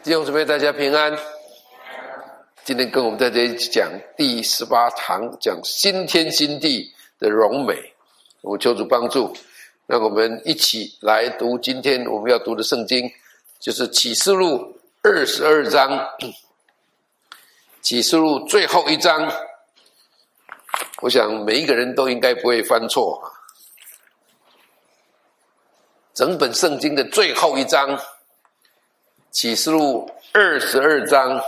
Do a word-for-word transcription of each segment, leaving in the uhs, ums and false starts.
弟兄姊妹，大家平安。今天跟我们在这里讲第十八堂，讲新天新地的荣美。我求主帮助，让我们一起来读今天我们要读的圣经，就是启示录二十二章。启示录最后一章，我想每一个人都应该不会犯错。整本圣经的最后一章，启示录二十二章，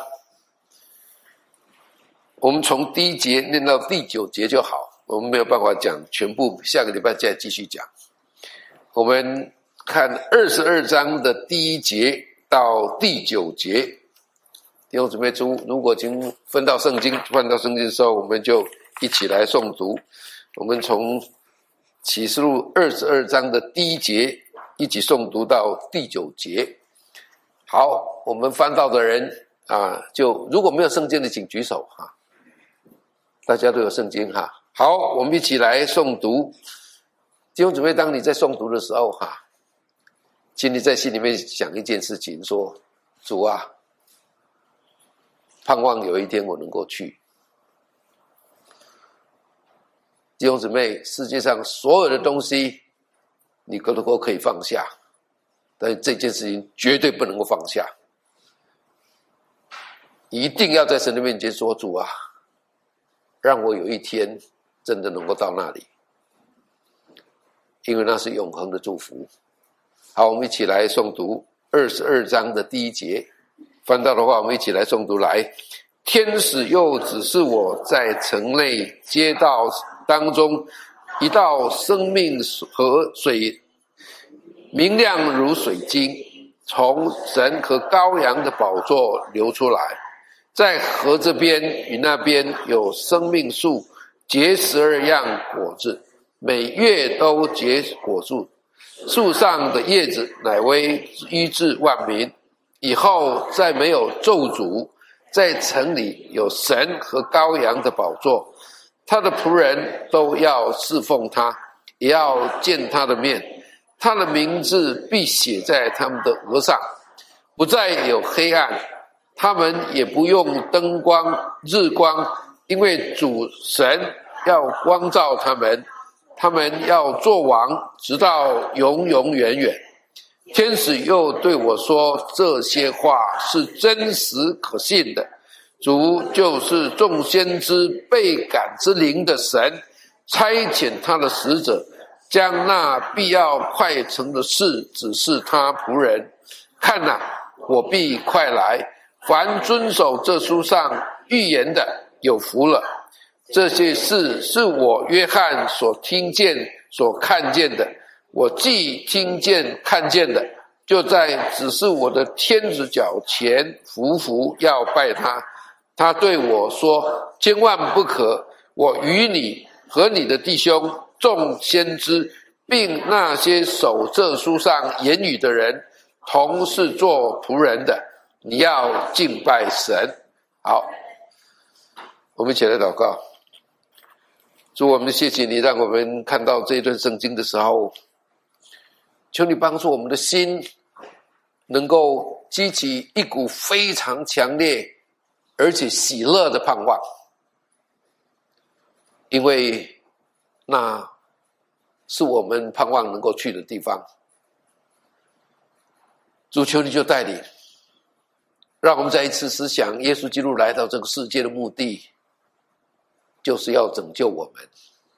我们从第一节念到第九节就好，我们没有办法讲全部，下个礼拜再继续讲。我们看二十二章的第一节到第九节，弟兄姊妹，如果已经分到圣经翻到圣经的时候，我们就一起来诵读。我们从启示录二十二章的第一节一起诵读到第九节。好，我们翻到的人啊，就如果没有圣经的请举手哈。大家都有圣经哈。好，我们一起来诵读。弟兄姊妹，当你在诵读的时候哈，请你在心里面想一件事情，说主啊，盼望有一天我能够去。弟兄姊妹，世界上所有的东西你都都可以放下，但是这件事情绝对不能够放下，一定要在神的面前说，主啊，让我有一天真的能够到那里，因为那是永恒的祝福。好，我们一起来诵读二十二章的第一节。翻到的话，我们一起来诵读来。天使又指示我在城内街道当中一道生命河水，明亮如水晶，从神和羔羊的宝座流出来，在河这边与那边有生命树，结十二样果子，每月都结果树，树上的叶子乃为医治万民。以后再没有咒诅，在城里有神和羔羊的宝座，他的仆人都要侍奉他，也要见他的面，他的名字必写在他们的额上，不再有黑暗，他们也不用灯光日光，因为主神要光照他们，他们要做王，直到永永远远。天使又对我说，这些话是真实可信的，主就是众先知被感之灵的神，差遣他的使者，将那必要快成的事指示他仆人。看哪，我必快来，凡遵守这书上预言的有福了。这些事是我约翰所听见所看见的，我既听见看见的，就在指示我的天子脚前匍匐要拜他。他对我说，千万不可，我与你和你的弟兄众先知，并那些守这书上言语的人，同是做仆人的，你要敬拜神。好，我们一起来祷告。主，我们谢谢你，让我们看到这一段圣经的时候，求你帮助我们的心能够激起一股非常强烈而且喜乐的盼望，因为那是我们盼望能够去的地方。主，求你就带领，让我们再一次思想耶稣基督来到这个世界的目的，就是要拯救我们，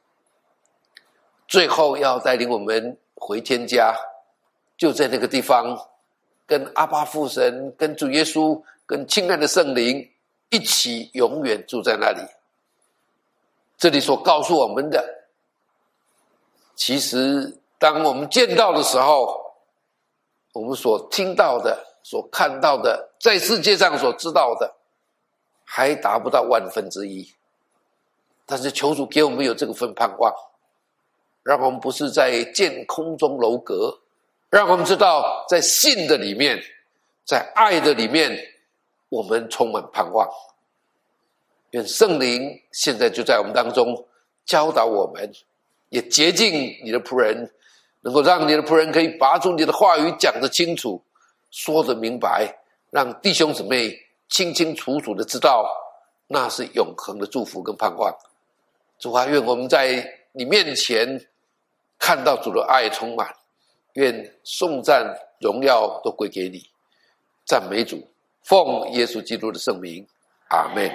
最后要带领我们回天家，就在那个地方跟阿爸父神、跟主耶稣、跟亲爱的圣灵一起永远住在那里。这里所告诉我们的，其实当我们见到的时候，我们所听到的、所看到的，在世界上所知道的，还达不到万分之一。但是求主给我们有这个份盼望，让我们不是在见空中楼阁，让我们知道在信的里面，在爱的里面，我们充满盼望。愿圣灵现在就在我们当中教导我们，也洁净你的仆人，能够让你的仆人可以把住你的话语讲得清楚，说得明白， 让弟兄姊妹清清楚楚的知道，那是永恒的祝福跟盼望。主啊，愿我们在你面前看到主的爱充满，愿颂赞荣耀都归给你，赞美主，奉耶稣基督的圣名，阿们。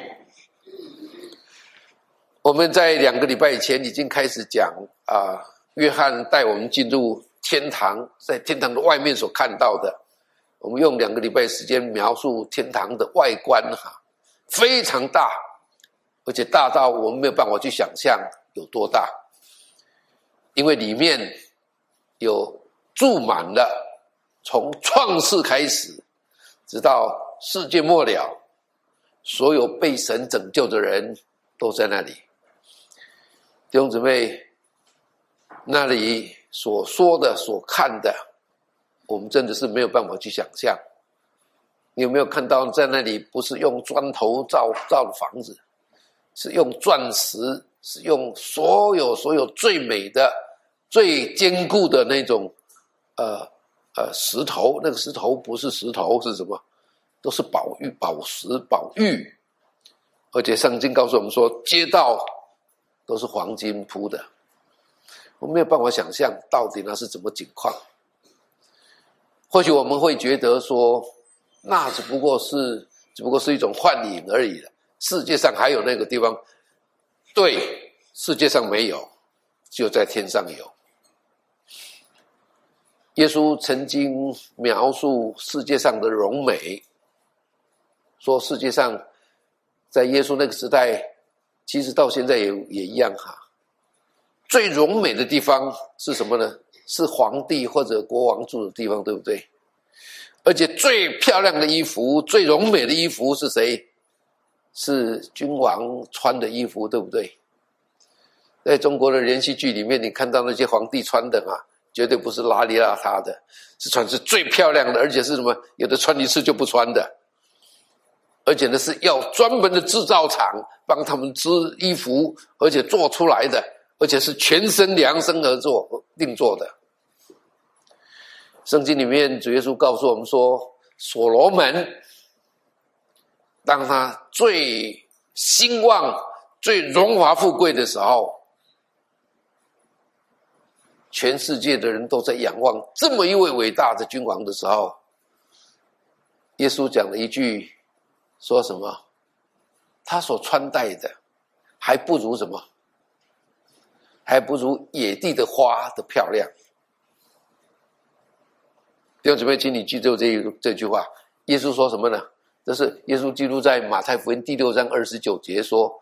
我们在两个礼拜以前已经开始讲啊、呃，约翰带我们进入天堂，在天堂的外面所看到的，我们用两个礼拜时间描述天堂的外观哈，非常大，而且大到我们没有办法去想象有多大，因为里面有注满了从创世开始直到世界末了，所有被神拯救的人都在那里。弟兄姊妹，那里所说的所看的，我们真的是没有办法去想象。你有没有看到在那里不是用砖头造造的房子，是用钻石，是用所有所有最美的最坚固的那种呃呃石头，那个石头不是石头是什么，都是宝玉宝石宝玉。而且圣经告诉我们说，街道都是黄金铺的，我们没有办法想象到底那是怎么情况。或许我们会觉得说，那只不过是只不过是一种幻影而已了，世界上还有那个地方。对，世界上没有，只有在天上有。耶稣曾经描述世界上的荣美，说世界上在耶稣那个时代，其实到现在也也一样哈。最荣美的地方是什么呢？是皇帝或者国王住的地方，对不对？而且最漂亮的衣服，最荣美的衣服是谁？是君王穿的衣服，对不对？在中国的连续剧里面，你看到那些皇帝穿的啊，绝对不是邋里邋遢的，是穿是最漂亮的，而且是什么？有的穿一次就不穿的。而且呢，是要专门的制造厂帮他们织衣服，而且做出来的，而且是全身量身而做定做的。圣经里面主耶稣告诉我们说，所罗门当他最兴旺最荣华富贵的时候，全世界的人都在仰望这么一位伟大的君王的时候，耶稣讲了一句，说什么？他所穿戴的还不如什么？还不如野地的花的漂亮。弟兄姊妹，请你记住这这句话。耶稣说什么呢？这是耶稣基督在马太福音第六章二十九节说，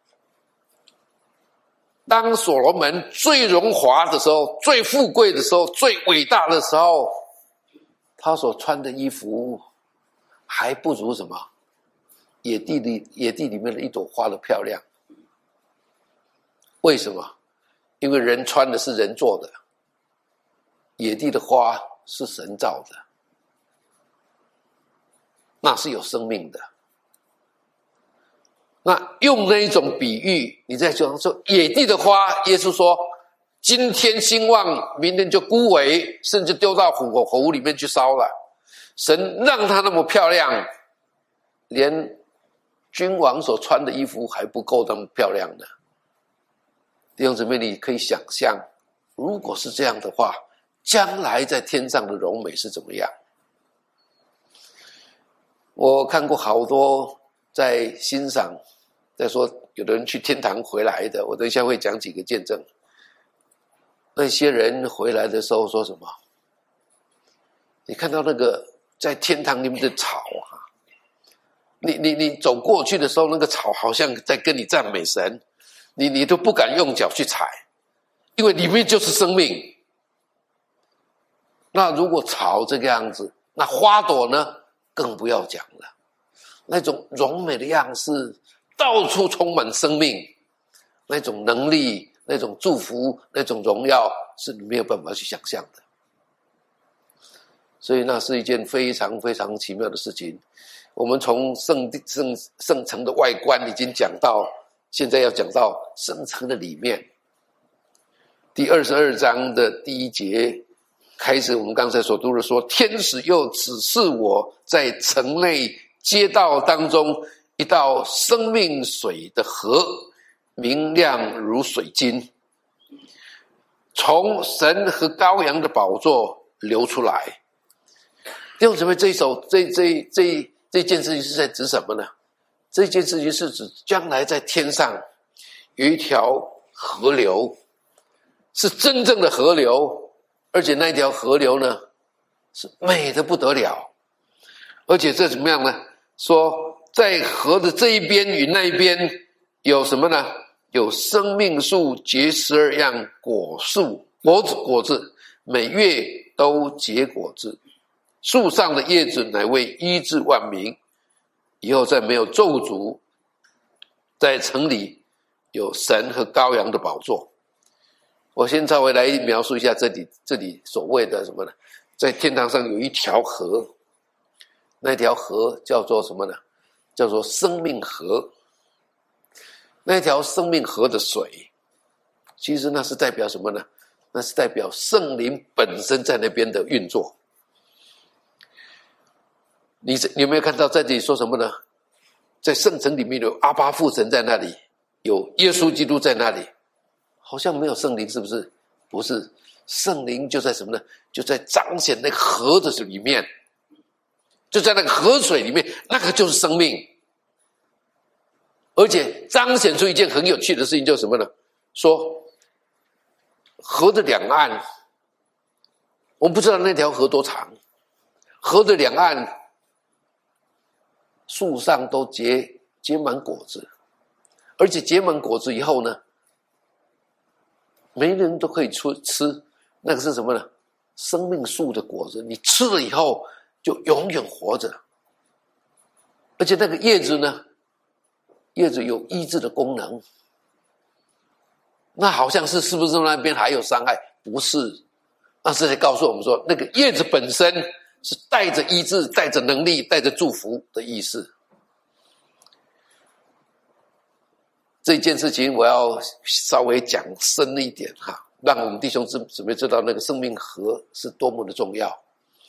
当所罗门最荣华的时候，最富贵的时候，最伟大的时候，他所穿的衣服还不如什么？野地里野地里面的一朵花的漂亮。为什么？因为人穿的是人做的，野地的花是神造的，那是有生命的。那用那一种比喻，你在讲说野地的花，耶稣说今天兴旺，明天就枯萎，甚至丢到火湖里面去烧了。神让它那么漂亮，连君王所穿的衣服还不够那么漂亮的。弟兄姊妹，你可以想象，如果是这样的话，将来在天上的荣美是怎么样？我看过好多在欣赏，在说有的人去天堂回来的，我等一下会讲几个见证。那些人回来的时候说什么？你看到那个在天堂里面的草啊，你你你走过去的时候，那个草好像在跟你赞美神，你你都不敢用脚去踩，因为里面就是生命。那如果草这个样子，那花朵呢，更不要讲了。那种荣美的样式，到处充满生命，那种能力，那种祝福，那种荣耀，是你没有办法去想象的。所以那是一件非常非常奇妙的事情。我们从圣地圣圣城的外观已经讲到，现在要讲到圣城的里面。第二十二章的第一节开始我们刚才所读的说，天使又指示我在城内街道当中一道生命水的河，明亮如水晶，从神和羔羊的宝座流出来。弟兄姊妹，这一首这这这这件事情是在指什么呢？这件事情是指将来在天上有一条河流，是真正的河流，而且那条河流呢是美得不得了。而且这怎么样呢？说在河的这一边与那一边有什么呢？有生命树结十二样果树，果子果子，每月都结果子。树上的叶子乃为医治万民。以后再没有咒诅，在城里有神和羔羊的宝座。我先稍微来描述一下这里这里所谓的什么呢？在天堂上有一条河，那条河叫做什么呢？叫做生命河。那条生命河的水，其实那是代表什么呢？那是代表圣灵本身在那边的运作。你你有没有看到在这里说什么呢？在圣城里面有阿爸父神在那里，有耶稣基督在那里，好像没有圣灵，是不是？不是，圣灵就在什么呢？就在彰显那个河的里面，就在那个河水里面，那个就是生命。而且彰显出一件很有趣的事情，就是什么呢？说河的两岸，我们不知道那条河多长，河的两岸树上都结结满果子，而且结满果子以后呢，每人都可以出吃。那个是什么呢？生命树的果子，你吃了以后就永远活着。而且那个叶子呢，叶子有医治的功能。那好像是是不是那边还有伤害？不是，那是在告诉我们说，那个叶子本身是带着医治、带着能力、带着祝福的意思。这件事情我要稍微讲深一点哈，让我们弟兄姊妹知道那个生命河是多么的重要。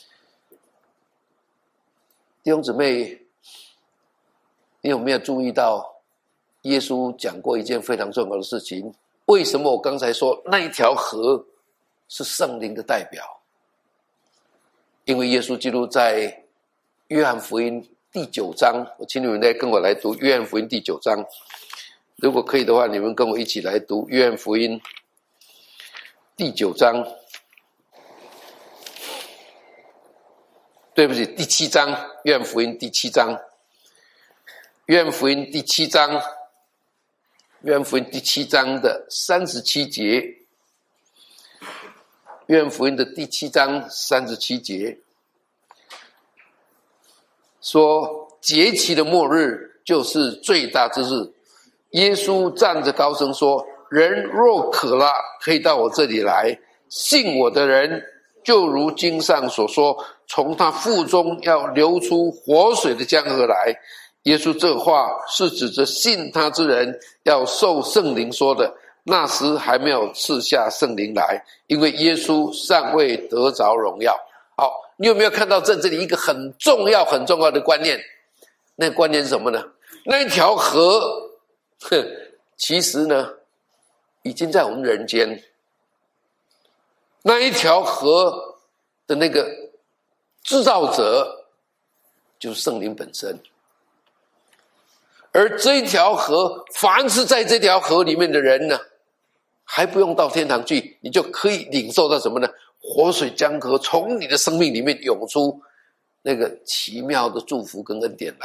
弟兄姊妹，你有没有注意到耶稣讲过一件非常重要的事情？为什么我刚才说那一条河是圣灵的代表？因为耶稣基督在约翰福音第九章，我请你们来跟我来读约翰福音第九章。如果可以的话，你们跟我一起来读约翰福音第九章。对不起，第七章，约翰福音第七章。约翰福音第七章，约翰福音第七章的三十七节。约翰福音的第七章三十七节说，节期的末日就是最大之日。耶稣站着高声说，人若渴了，可以到我这里来，信我的人就如经上所说，从他腹中要流出活水的江河来。耶稣这话是指着信他之人要受圣灵说的，那时还没有赐下圣灵来，因为耶稣尚未得着荣耀。好，你有没有看到在这里一个很重要很重要的观念？那个观念是什么呢？那一条河哼，其实呢已经在我们人间。那一条河的那个制造者就是圣灵本身，而这一条河，凡是在这条河里面的人呢，还不用到天堂去，你就可以领受到什么呢？活水江河从你的生命里面涌出那个奇妙的祝福跟恩典来。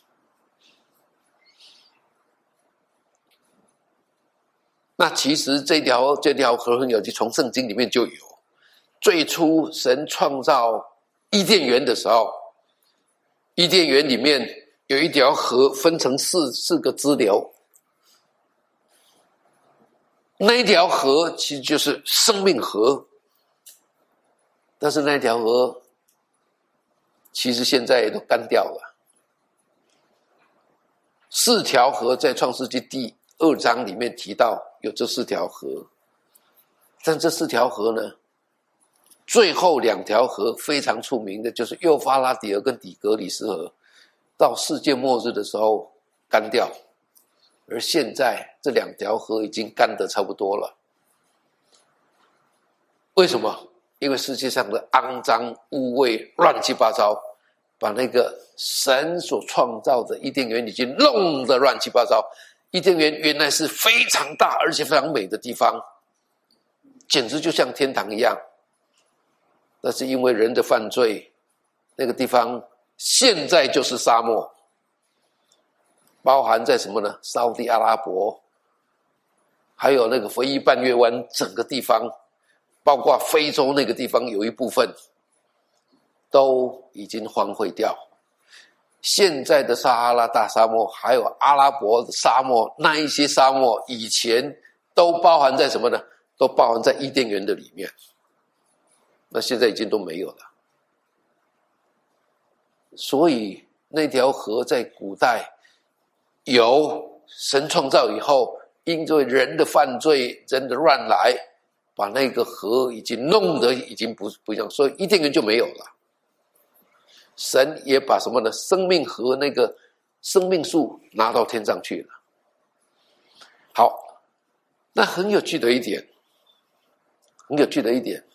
那其实这条这条河很有趣，从圣经里面就有。最初神创造伊甸园的时候，伊甸园里面有一条河分成四四个支流，那一条河其实就是生命河。但是那条河其实现在也都干掉了。四条河在创世纪第二章里面提到有这四条河，但这四条河呢最后两条河非常出名的就是幼发拉底河跟底格里斯河，到世界末日的时候干掉，而现在这两条河已经干得差不多了。为什么？因为世界上的肮脏污秽乱七八糟，把那个神所创造的伊甸园已经弄得乱七八糟。伊甸园原来是非常大而且非常美的地方，简直就像天堂一样，但是因为人的犯罪，那个地方现在就是沙漠，包含在什么呢？沙地阿拉伯，还有那个非裔半月湾整个地方，包括非洲那个地方有一部分都已经荒废掉。现在的撒哈拉大沙漠还有阿拉伯的沙漠，那一些沙漠以前都包含在什么呢？都包含在伊甸园的里面，那现在已经都没有了。所以那条河在古代有神创造以后，因为人的犯罪，人的乱来，把那个河已经弄得已经不不一样，所以伊甸园就没有了。神也把什么呢？生命河那个生命树拿到天上去了。好，那很有趣的一点，很有趣的一点，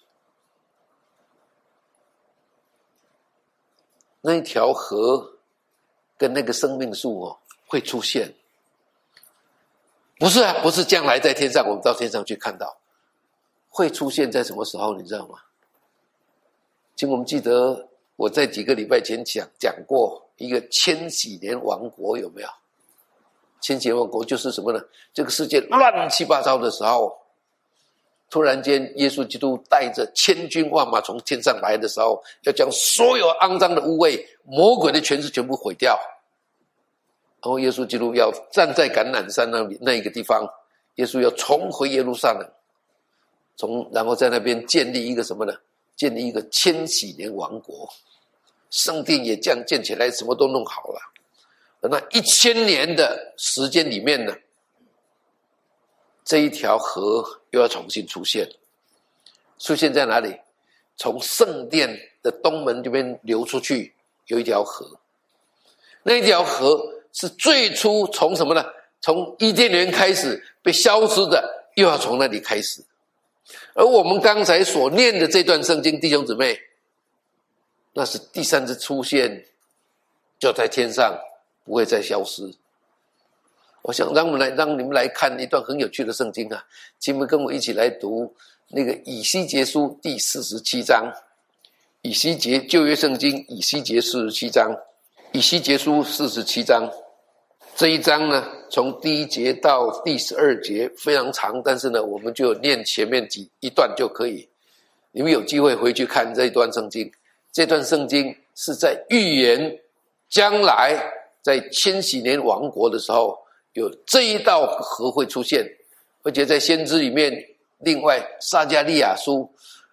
那一条河跟那个生命树哦会出现，不是啊，不是将来在天上我们到天上去看到，会出现在什么时候？你知道吗？请我们记得。我在几个礼拜前讲讲过一个千禧年王国，有没有？千禧年王国就是什么呢？这个世界乱七八糟的时候，突然间耶稣基督带着千军万马从天上来的时候，要将所有肮脏的污秽、魔鬼的权势全部毁掉。然后耶稣基督要站在橄榄山那里那一个地方，耶稣要重回耶路撒冷，从然后在那边建立一个什么呢？建立一个千禧年王国，圣殿也这样建起来，什么都弄好了。那一千年的时间里面呢，这一条河又要重新出现，出现在哪里？从圣殿的东门这边流出去，有一条河。那一条河是最初从什么呢？从伊甸园开始被消失的，又要从那里开始。而我们刚才所念的这段圣经，弟兄姊妹，那是第三次出现，就在天上，不会再消失。我想让我们来，让你们来看一段很有趣的圣经啊，请你们跟我一起来读那个以西结书第四十七章，以西结旧约圣经以西结四十七章，以西结书四十七章。这一章呢，从第一节到第十二节非常长，但是呢，我们就念前面几一段就可以。你们有机会回去看这一段圣经，这段圣经是在预言将来在千禧年王国的时候，有这一道河会出现，而且在先知里面，另外撒迦利亚书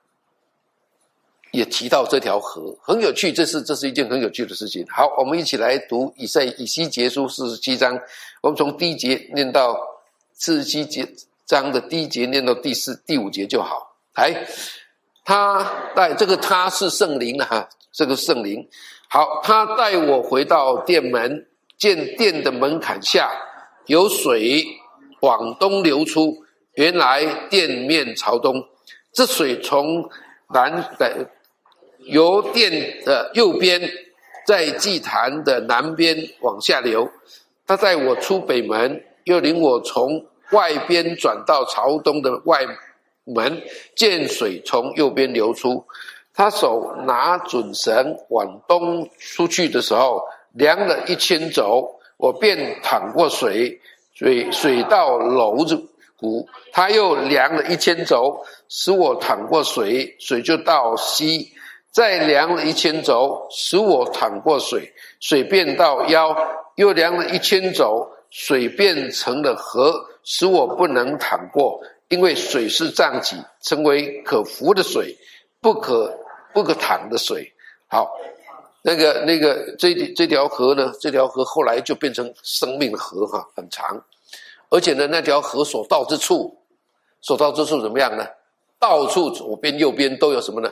也提到这条河，很有趣，这是这是一件很有趣的事情。好，我们一起来读以赛以西结书四十七章，我们从第一节念到四十七节章的第一节念到第四第五节就好。来，他带这个他是圣灵啊，这个圣灵。好，他带我回到殿门，见殿的门槛下有水往东流出，原来殿面朝东，这水从南的由殿的右边，在祭坛的南边往下流。他带我出北门，又领我从外边转到朝东的外门，见水从右边流出。他手拿准绳往东出去的时候，量了一千肘，我便淌过水，水水到楼子谷。他又量了一千肘，使我淌过水，水就到膝。再量了一千肘，使我淌过水，水便到腰。又量了一千肘，水变成了河，使我不能淌过，因为水是胀起，成为可服的水，不可不可淌的水。好，那个那个这这条河呢，这条河后来就变成生命的河哈，很长。而且呢，那条河所到之处，所到之处怎么样呢？到处左边右边都有什么呢？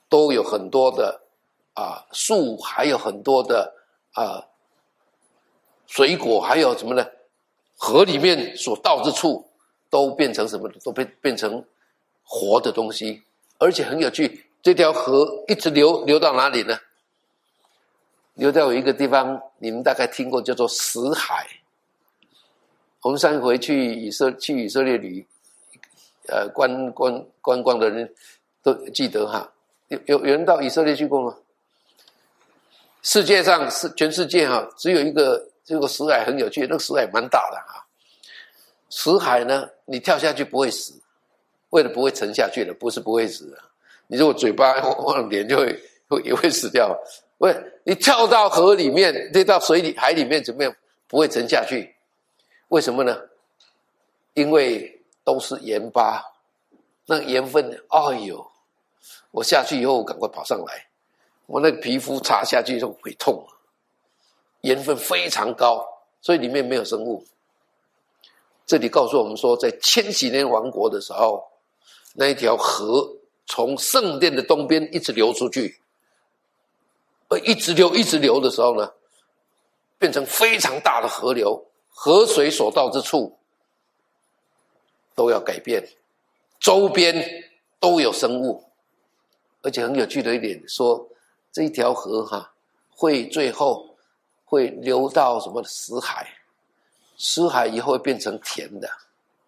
都有很多的啊树，还有很多的啊水果，还有什么呢？河里面所到之处都变成什么？都变变成活的东西，而且很有趣。这条河一直流流到哪里呢？流到有一个地方，你们大概听过，叫做死海。我们上一回去以色去以色列旅，呃，观观观光的人都记得哈。有有有人到以色列去过吗？世界上是全世界哈，只有一个这个死海很有趣，那个死海蛮大的哈。死海呢，你跳下去不会死，为了不会沉下去的，不是不会死的。你如果嘴巴往脸就会会也会死掉。喂，你跳到河里面，跌到水里海里面怎么样？不会沉下去。为什么呢？因为都是盐巴，那个盐分，哎呦，我下去以后赶快跑上来，我那个皮肤擦下去就会痛，盐分非常高，所以里面没有生物。这里告诉我们说，在千禧年王国的时候，那一条河从圣殿的东边一直流出去，而一直流一直流的时候呢，变成非常大的河流，河水所到之处都要改变，周边都有生物。而且很有趣的一点说，这一条河哈会最后会流到什么死海，死海以后会变成甜的。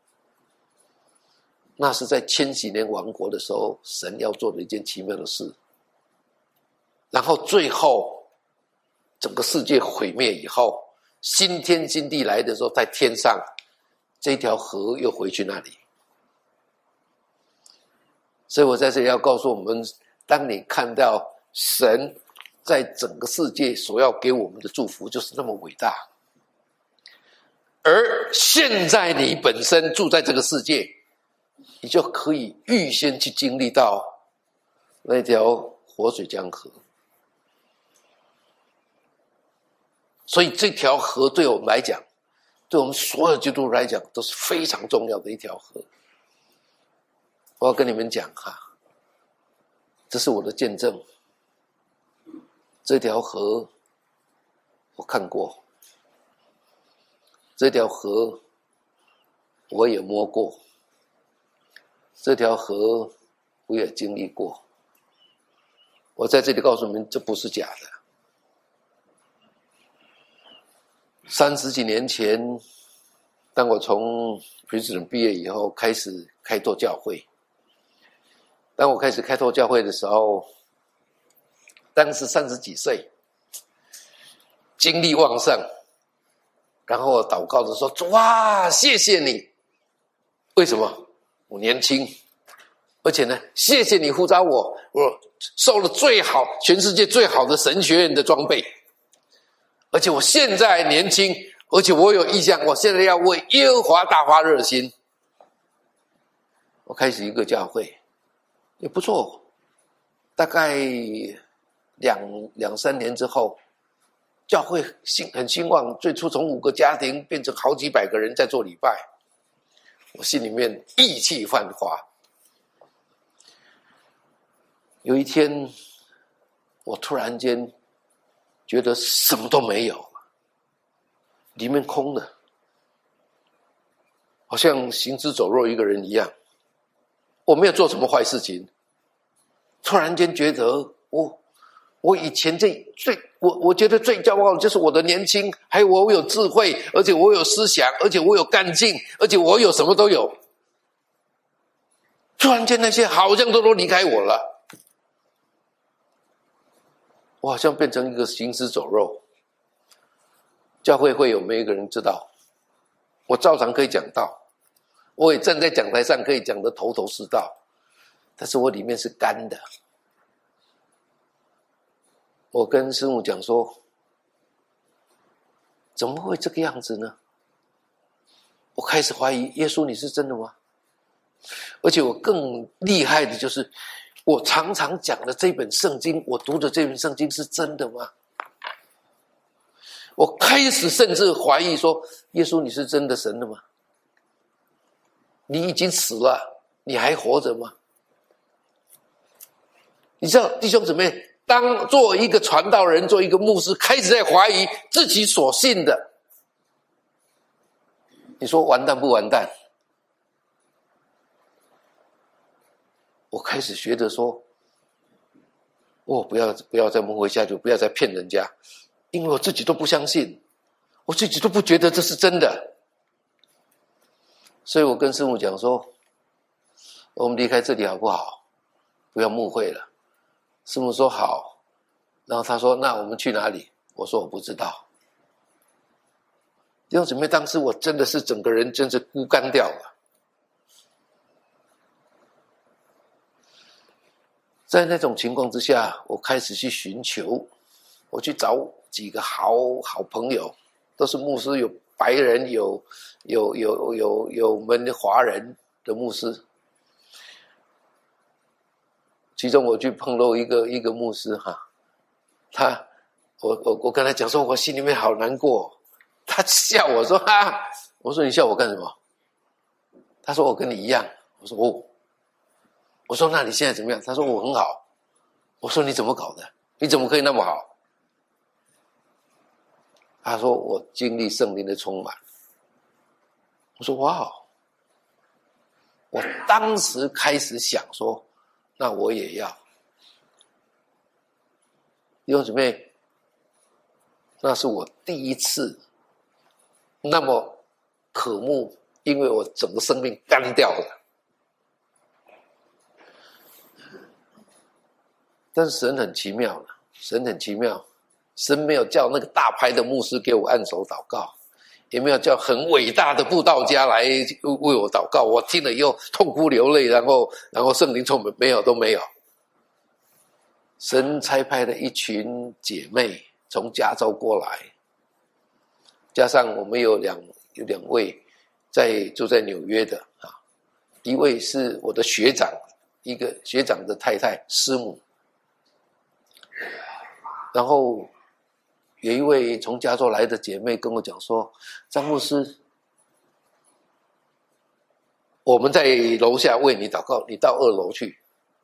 那是在千禧年王国的时候，神要做的一件奇妙的事。然后最后整个世界毁灭以后，新天新地来的时候，在天上这条河又回去那里。所以我在这里要告诉我们，当你看到神在整个世界所要给我们的祝福就是那么伟大，而现在你本身住在这个世界，你就可以预先去经历到那条活水江河。所以这条河对我们来讲，对我们所有基督徒来讲都是非常重要的一条河。我要跟你们讲哈，这是我的见证。这条河我看过，这条河我也摸过，这条河我也经历过。我在这里告诉你们，这不是假的。三十几年前，当我从培智人毕业以后，开始开拓教会。当我开始开拓教会的时候，当时三十几岁，精力旺盛，然后我祷告的说：“主啊，谢谢你！为什么？我年轻，而且呢，谢谢你呼召我，我受了最好、全世界最好的神学院的装备。”而且我现在年轻，而且我有意向，我现在要为耶和华大发热心。我开始一个教会，也不错。大概两两三年之后，教会兴很兴旺，最初从五个家庭变成好几百个人在做礼拜，我心里面意气焕发。有一天，我突然间觉得什么都没有，里面空的，好像行尸走肉一个人一样。我没有做什么坏事情，突然间觉得我我以前最最我我觉得最骄傲的就是我的年轻，还有我有智慧，而且我有思想，而且我有干劲，而且我有什么都有。突然间那些好像都都离开我了。我好像变成一个行尸走肉。教会会有没有一个人知道？我照常可以讲道，我也站在讲台上可以讲得头头是道，但是我里面是干的。我跟师母讲说，怎么会这个样子呢？我开始怀疑耶稣你是真的吗？而且我更厉害的就是，我常常讲的这本圣经，我读的这本圣经是真的吗？我开始甚至怀疑说，耶稣你是真的神的吗？你已经死了，你还活着吗？ 你知道弟兄姊妹，当做一个传道人，做一个牧师，开始在怀疑自己所信的，你说完蛋不完蛋？我开始学着说，我不要不要再蒙回下去，不要再骗人家，因为我自己都不相信，我自己都不觉得这是真的。所以我跟师母讲说，我们离开这里好不好？不要牧会了。师母说好，然后他说那我们去哪里？我说我不知道。弟兄姊妹，当时我真的是整个人真是枯干掉了。在那种情况之下，我开始去寻求，我去找几个好好朋友，都是牧师，有白人，有有有有有我们华人的牧师。其中我去碰到一个一个牧师哈，他我我我跟他讲说，我心里面好难过。他笑我说哈，我说你笑我干什么？他说我跟你一样。我说哦。我说那你现在怎么样？他说我很好。我说你怎么搞的？你怎么可以那么好？他说我经历圣灵的充满。我说哇，我当时开始想说，那我也要。弟兄姊妹，那是我第一次那么渴慕，因为我整个生命干掉了。但是神很奇妙了，神很奇妙，神没有叫那个大牌的牧师给我按手祷告，也没有叫很伟大的布道家来为我祷告，我听了以后痛哭流泪，然后然后圣灵充满，没有，都没有。神差派了一群姐妹从加州过来，加上我们有两有两位在住在纽约的啊，一位是我的学长，一个学长的太太师母。然后有一位从加州来的姐妹跟我讲说，张牧师，我们在楼下为你祷告，你到二楼去。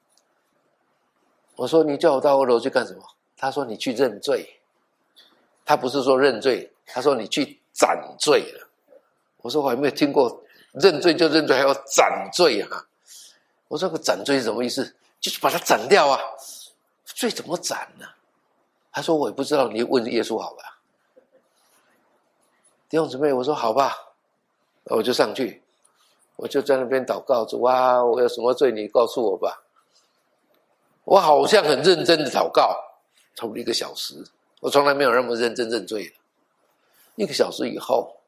我说你叫我到二楼去干什么？他说你去认罪。他不是说认罪，他说你去斩罪了。我说我还没有听过认罪就认罪还要斩罪啊。我说个斩罪是什么意思？就是把它斩掉啊。罪怎么斩呢？他说我也不知道，你问耶稣好了。弟兄姊妹，我说好吧，我就上去，我就在那边祷告，主啊，我有什么罪你告诉我吧。我好像很认真的祷告，差不多一个小时，我从来没有那么认真认罪了。一个小时以后，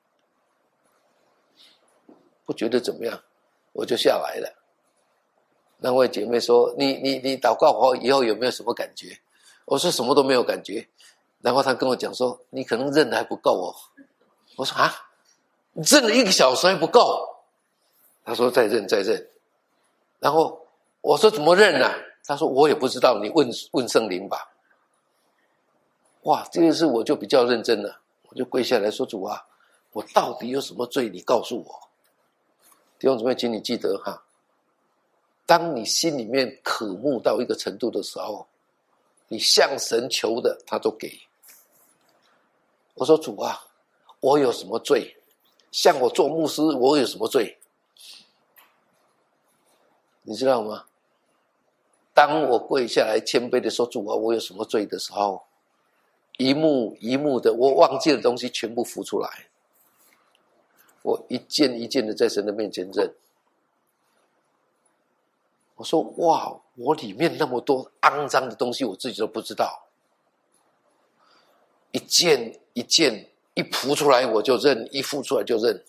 不觉得怎么样，我就下来了。那位姐妹说，你你你祷告后以后有没有什么感觉？我说什么都没有感觉。然后她跟我讲说，你可能认的还不够哦。我说啊，认了一个小时还不够。她说再认再认。然后我说怎么认啊？她说我也不知道，你问问圣灵吧。哇，这件事我就比较认真了，我就跪下来说，主啊，我到底有什么罪？你告诉我。弟兄姊妹，请你记得哈，当你心里面渴慕到一个程度的时候，你向神求的他都给。我说主啊，我有什么罪？像我做牧师，我有什么罪？你知道吗？当我跪下来谦卑的说，主啊，我有什么罪的时候，一幕一幕的我忘记的东西全部浮出来，我一件一件的在神的面前认。我说哇，我里面那么多肮脏的东西，我自己都不知道。一件一件一浮出来我就认，一浮出来就认，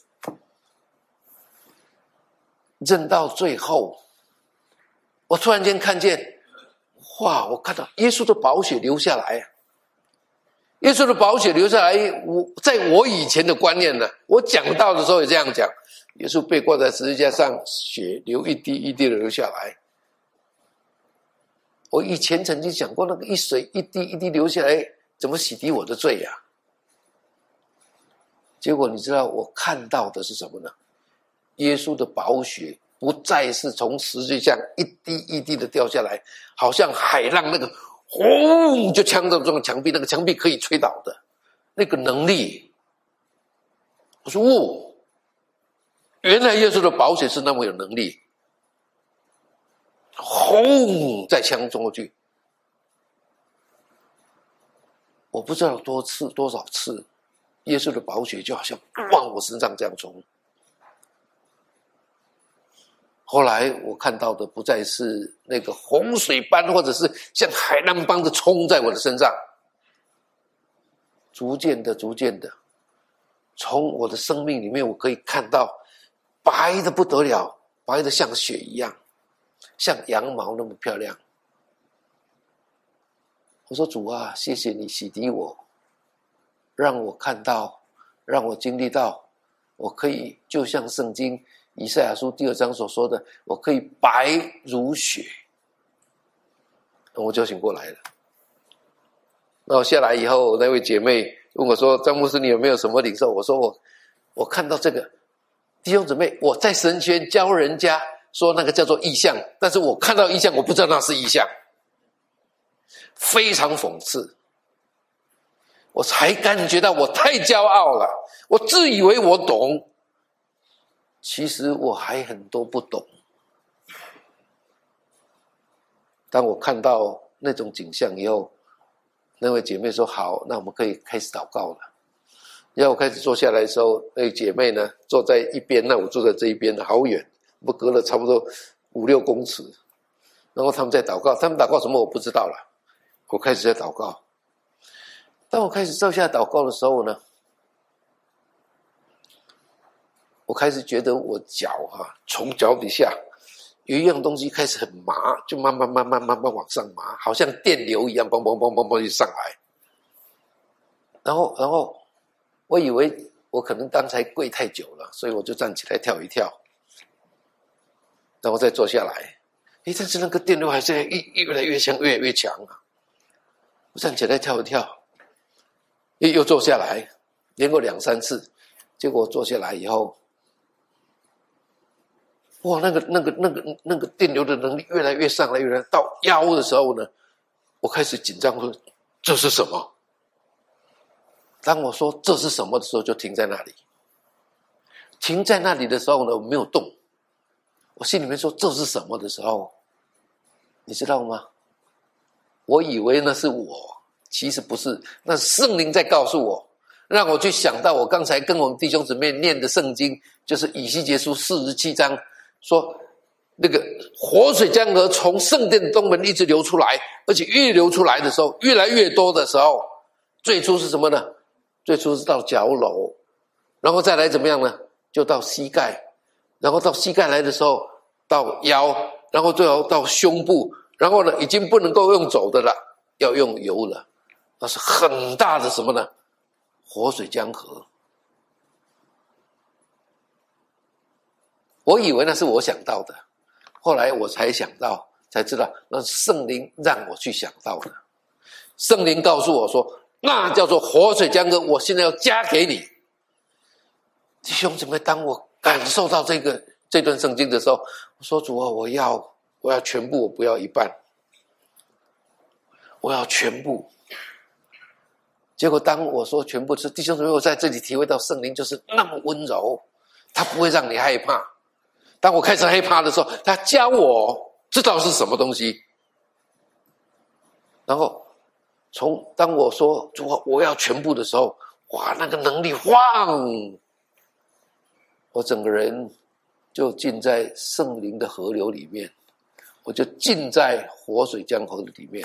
认到最后，我突然间看见，哇！我看到耶稣的宝血流下来，耶稣的宝血流下来。我在我以前的观念呢，我讲道的时候也这样讲，耶稣被挂在十字架上，血流一滴一滴的流下来。我以前曾经想过，那个一水一滴一滴流下来，怎么洗涤我的罪呀、啊？结果你知道我看到的是什么呢？耶稣的宝血不再是从十字架一滴一滴的掉下来，好像海浪那个轰就呛到这个墙壁，那个墙壁可以吹倒的那个能力。我说哦，原来耶稣的宝血是那么有能力，轰再枪冲过去。我不知道多次多少次，耶稣的宝血就好像往我身上这样冲。后来我看到的不再是那个洪水般或者是像海浪般的冲在我的身上，逐渐的逐渐的从我的生命里面，我可以看到白的不得了，白的像雪一样，像羊毛那么漂亮。我说主啊，谢谢你洗涤我，让我看到，让我经历到，我可以就像圣经以赛亚书第二章所说的，我可以白如雪。我就醒过来了。那我下来以后，那位姐妹问我说，张牧师你有没有什么领受？我说我我看到这个弟兄姊妹，我在神学院教人家说那个叫做异象，但是我看到异象，我不知道那是异象，非常讽刺。我才感觉到我太骄傲了，我自以为我懂，其实我还很多不懂。当我看到那种景象以后，那位姐妹说好，那我们可以开始祷告了。然后我开始坐下来的时候，那位姐妹呢坐在一边，那我坐在这一边，好远，我隔了差不多五六公尺。然后他们在祷告，他们祷告什么我不知道了。我开始在祷告。当我开始坐下祷告的时候呢，我开始觉得我脚啊，从脚底下有一样东西开始很麻，就慢慢慢慢慢慢往上麻，好像电流一样，嘣嘣嘣嘣嘣就上来。然后然后我以为我可能刚才跪太久了，所以我就站起来跳一跳，然后再坐下来。诶，但是那个电流还是越越来越强，越来越强啊！我站起来跳一跳，又又坐下来，连过两三次，结果我坐下来以后，哇，那个那个那个那个电流的能力越来越上来，越来到腰的时候呢，我开始紧张，说这是什么？当我说这是什么的时候，就停在那里。停在那里的时候呢，我没有动。我心里面说这是什么的时候，你知道吗？我以为那是我，其实不是，那是圣灵在告诉我，让我去想到我刚才跟我们弟兄姊妹念的圣经，就是以西结书四十七章，说那个活水江河从圣殿的东门一直流出来，而且越流出来的时候，越来越多的时候，最初是什么呢？最初是到脚踝，然后再来怎么样呢？就到膝盖，然后到膝盖来的时候到腰，然后最后到胸部，然后呢已经不能够用走的了，要用游了。那是很大的什么呢？活水江河。我以为那是我想到的，后来我才想到，才知道那是圣灵让我去想到的。圣灵告诉我说，那叫做活水江河，我现在要加给你。弟兄姊妹，当我感受到这个这段圣经的时候，我说主啊，我要我要全部，我不要一半，我要全部。结果当我说全部是弟兄姊妹，我在这里体会到圣灵就是那么温柔，他不会让你害怕。当我开始害怕的时候，他教我知道是什么东西。然后从当我说主啊，我要全部的时候，哇，那个能力晃，我整个人就浸在圣灵的河流里面，我就浸在活水江河里面。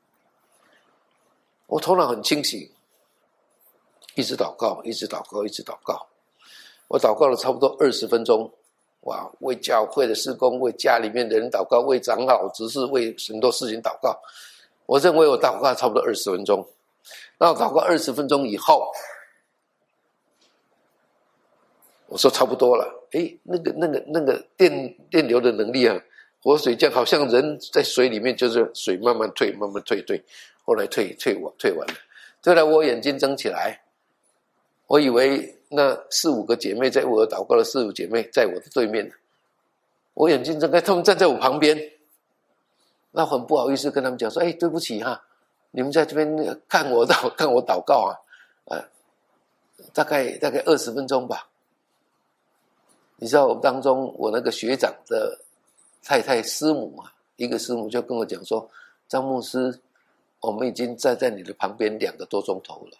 我头脑很清醒，一直祷告，一直祷告，一直祷告。我祷告了差不多二十分钟，哇！为教会的事工，为家里面的人祷告，为长老执事，为很多事情祷告。我认为我祷告差不多二十分钟。那我祷告二十分钟以后，我说差不多了。诶，那个那个那个电电流的能力啊，活水江好像人在水里面，就是水慢慢退，慢慢退退，后来退退完退完了。后来我眼睛睁起来，我以为那四五个姐妹在我祷告的四五姐妹在我的对面， 我眼睛睁开，他们站在我旁边，那很不好意思跟他们讲说：“哎，对不起哈，你们在这边看我祷看我祷告啊，呃，大概大概二十分钟吧。”你知道当中我那个学长的太太师母啊，一个师母就跟我讲说：“张牧师，我们已经站在你的旁边两个多钟头了。”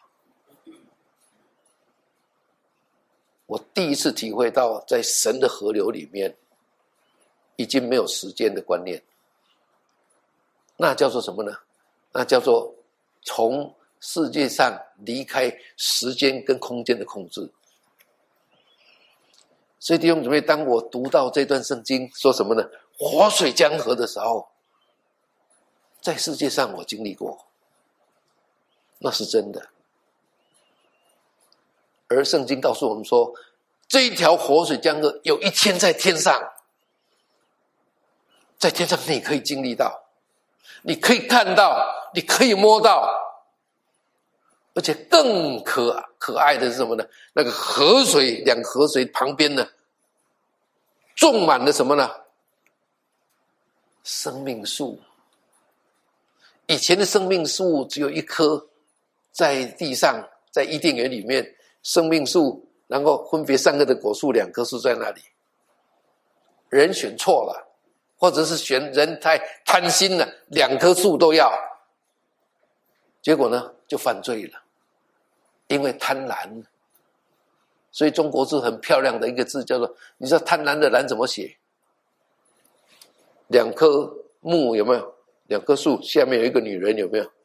我第一次体会到，在神的河流里面，已经没有时间的观念。那叫做什么呢？那叫做从世界上离开时间跟空间的控制。所以弟兄姊妹，当我读到这段圣经说什么呢？活水江河的时候，在世界上我经历过，那是真的。而圣经告诉我们说，这一条活水江河有一天在天上，在天上你可以经历到，你可以看到，你可以摸到，而且更可可爱的是什么呢？那个河水，两河水旁边呢，种满了什么呢？生命树。以前的生命树只有一棵，在地上，在伊甸园里面，生命树，然后分别三个的果树，两棵树在那里。人选错了，或者是选人太贪心了，两棵树都要，结果呢就犯罪了，因为贪婪。所以中国字很漂亮的一个字叫做，你知道贪婪的婪怎么写？两棵木有没有？两棵树下面有一个女人有没有？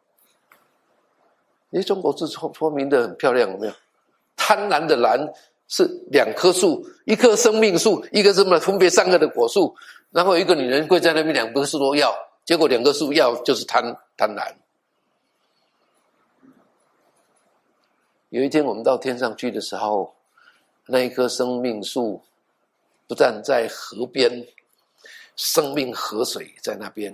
你中国字说明的很漂亮有没有？贪婪的婪是两棵树，一棵生命树，一个什么分别三个的果树，然后有一个女人跪在那边，两棵树都要，结果两棵树要就是贪贪婪。有一天我们到天上去的时候，那一棵生命树不但在河边，生命河水在那边。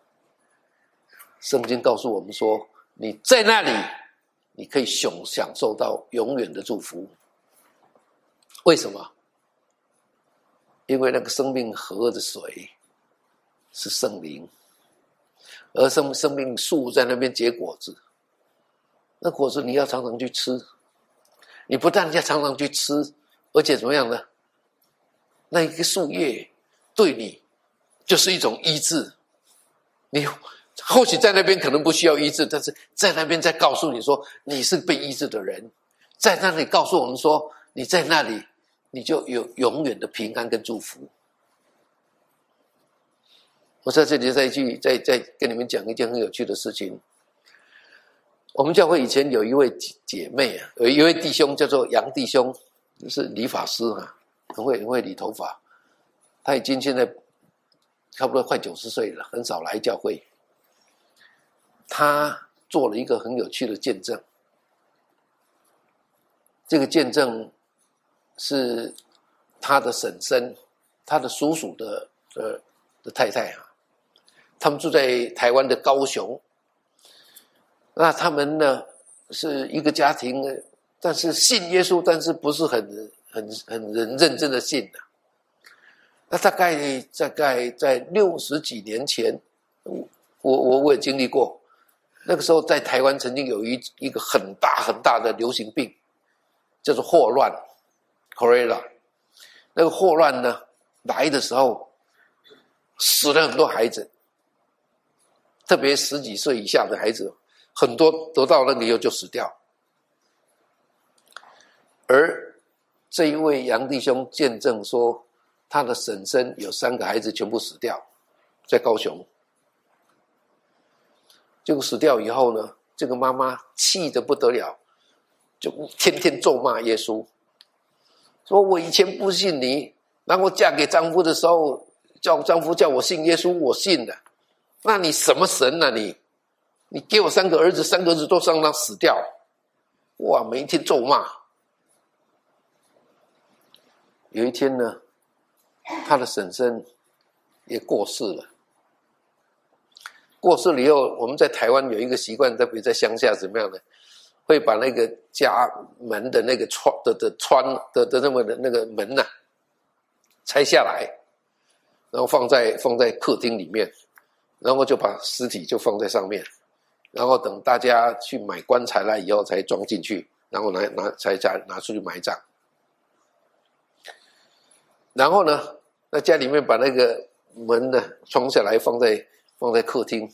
圣经告诉我们说，你在那里你可以享享受到永远的祝福。为什么？因为那个生命河的水是圣灵，而生生命树在那边结果子，那果子你要常常去吃，你不但要常常去吃，而且怎么样呢？那一个树叶对你就是一种医治。你或许在那边可能不需要医治，但是在那边在告诉你说你是被医治的人，在那里告诉我们说你在那里你就有永远的平安跟祝福。我在这里再去再再跟你们讲一件很有趣的事情。我们教会以前有一位姐妹啊，有一位弟兄叫做杨弟兄，是理发师啊，很会很会理头发。他已经现在差不多快九十岁了，很少来教会。他做了一个很有趣的见证，这个见证是他的婶婶，他的叔叔的的的太太啊，他们住在台湾的高雄。那他们呢是一个家庭，但是信耶稣，但是不是很很很认真的信的、啊。那大概大概在六十几年前，我我我也经历过。那个时候在台湾曾经有一一个很大很大的流行病，叫做霍乱 （Cholera）。那个霍乱呢来的时候，死了很多孩子，特别十几岁以下的孩子，很多得到那个以后就死掉。而这一位杨弟兄见证说，他的婶婶有三个孩子全部死掉，在高雄。结果死掉以后呢，这个妈妈气得不得了，就天天咒骂耶稣，说我以前不信你，然后嫁给丈夫的时候，叫丈夫叫我信耶稣，我信了。那你什么神啊你？你给我三个儿子，三个儿子都让他死掉，哇，每一天咒骂。有一天呢，他的婶婶也过世了。过世了以后，我们在台湾有一个习惯，特别在乡下怎么样呢？会把那个家门的那个窗的的窗的的那么的那个门呐、啊、拆下来， 然后放在放在客厅里面，然后就把尸体就放在上面，然后等大家去买棺材来以后才装进去，然后拿拿才才拿出去埋葬。然后呢，在家里面把那个门呢冲下来，放在放在客厅。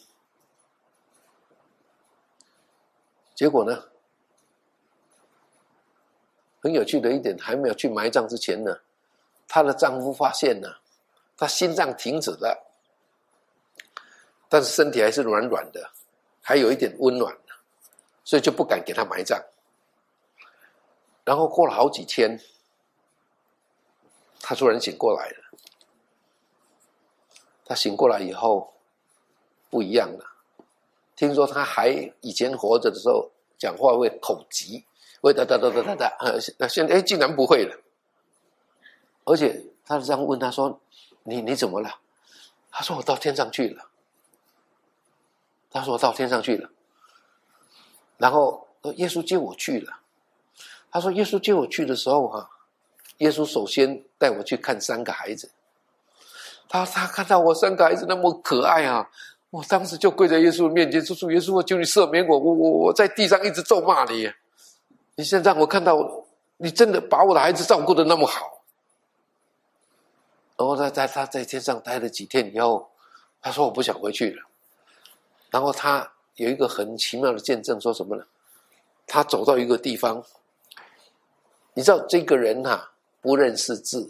结果呢，很有趣的一点，还没有去埋葬之前呢，她的丈夫发现呢，她心脏停止了，但是身体还是软软的，还有一点温暖，所以就不敢给她埋葬。然后过了好几天，她突然醒过来了。她醒过来以后不一样了，听说她还以前活着的时候讲话会口急，会哒哒哒哒哒哒，呃，现在竟然不会了。而且她的丈夫问她说：“你你怎么了？”她说：“我到天上去了。”她说：“我到天上去了。”然后耶稣接我去了。她说：“耶稣接我去的时候哈，耶稣首先带我去看三个孩子。他他看到我三个孩子那么可爱啊，我当时就跪在耶稣面前说：主耶稣，我求你赦免我，我我我在地上一直咒骂你，你现在让我看到你真的把我的孩子照顾得那么好。”然后他在他在天上待了几天以后，他说我不想回去了。然后他有一个很奇妙的见证，说什么呢？他走到一个地方，你知道这个人啊不认识字，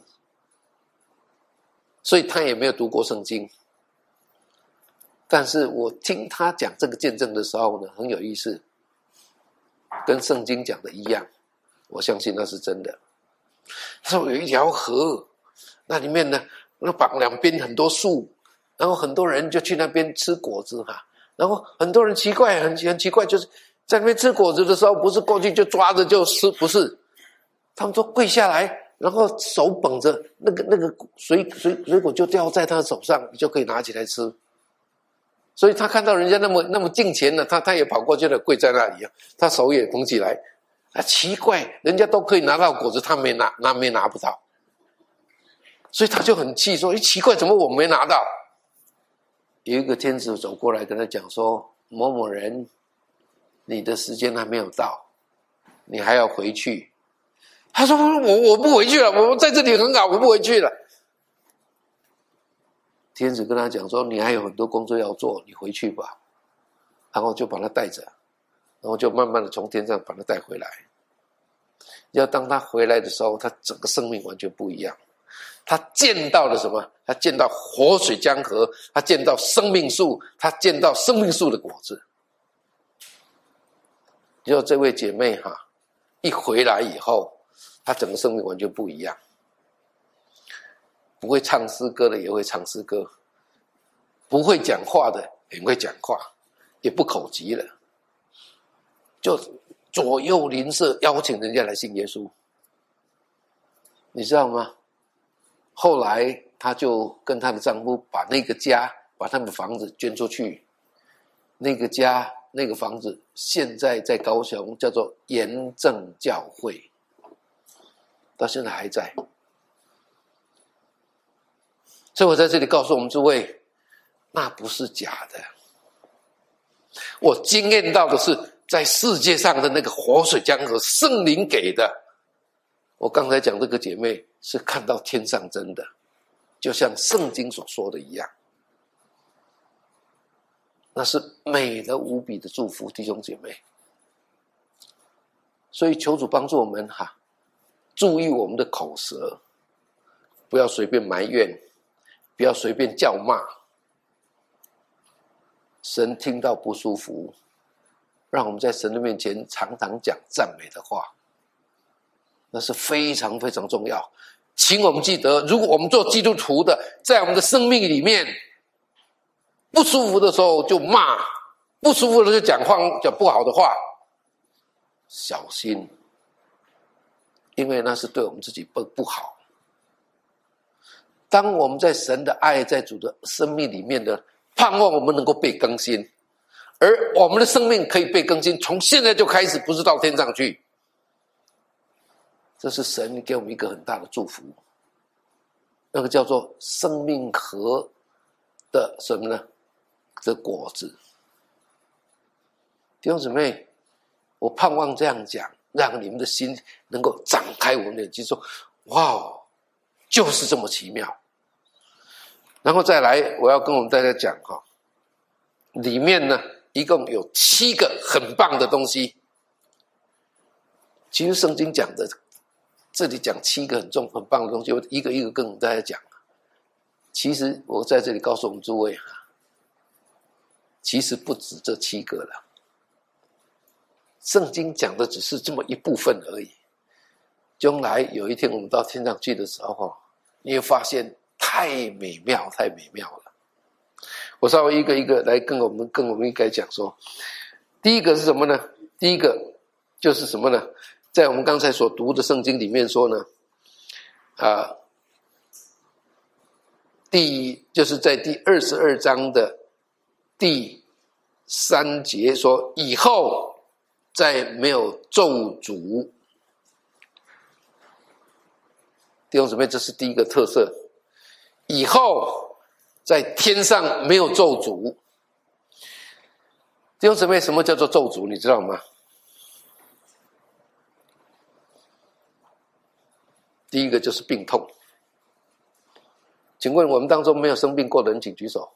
所以他也没有读过圣经。但是我听他讲这个见证的时候呢，很有意思，跟圣经讲的一样，我相信那是真的。他说有一条河，那里面呢，那绑两边很多树，然后很多人就去那边吃果子哈。然后很多人奇怪，很很奇怪，就是在那边吃果子的时候，不是过去就抓着就吃，不是，他们都跪下来，然后手捧着那个那个水水水果就掉在他的手上，你就可以拿起来吃。所以他看到人家那么那么敬虔了，他他也跑过去了，跪在那里，他手也捧起来。啊，奇怪，人家都可以拿到果子，他没拿，拿没拿不到。所以他就很气，说：“奇怪，怎么我没拿到？”有一个天使走过来跟他讲说：“某某人，你的时间还没有到，你还要回去。”他说：“我我不回去了，我在这里很好，我不回去了。”天使跟他讲说：“你还有很多工作要做，你回去吧。”然后就把他带着，然后就慢慢的从天上把他带回来。要当他回来的时候，他整个生命完全不一样。他见到了什么？他见到活水江河，他见到生命树，他见到生命树的果子。就这位姐妹哈，一回来以后，她整个生命完全不一样。不会唱诗歌的也会唱诗歌，不会讲话的也会讲话，也不口疾了，就左右邻舍邀请人家来信耶稣。你知道吗？后来她就跟她的丈夫把那个家，把他们的房子捐出去。那个家那个房子现在在高雄叫做延正教会，到现在还在。所以我在这里告诉我们诸位，那不是假的。我经验到的是在世界上的那个活水江河，圣灵给的。我刚才讲这个姐妹是看到天上真的，就像圣经所说的一样，那是美的无比的祝福，弟兄姐妹。所以求主帮助我们哈，注意我们的口舌，不要随便埋怨，不要随便叫骂。神听到不舒服，让我们在神的面前常常讲赞美的话，那是非常非常重要。请我们记得，如果我们做基督徒的，在我们的生命里面不舒服的时候就骂，不舒服的就讲话，讲不好的话，小心，因为那是对我们自己不不好。当我们在神的爱，在主的生命里面的盼望，我们能够被更新，而我们的生命可以被更新，从现在就开始，不是到天上去。这是神给我们一个很大的祝福。 那个叫做生命河的什么呢？的果子。弟兄姊妹，我盼望这样讲，让你们的心能够展开我们的眼睛，说哇，就是这么奇妙。然后再来，我要跟我们大家讲哈，里面呢一共有七个很棒的东西。其实圣经讲的，这里讲七个很重很棒的东西，我一个一个跟大家讲。其实我在这里告诉我们诸位，其实不止这七个了。圣经讲的只是这么一部分而已。将来有一天我们到天上去的时候，你会发现太美妙，太美妙了。我稍微一个一个来跟我们跟我们应该讲说，第一个是什么呢？第一个就是什么呢？在我们刚才所读的圣经里面说呢，啊，第就是在第二十二章的第三节说，以后再没有咒诅。弟兄姊妹，这是第一个特色。以后在天上没有咒诅。弟兄姊妹，什么叫做咒诅？你知道吗？第一个就是病痛。请问我们当中没有生病过的人，请举手。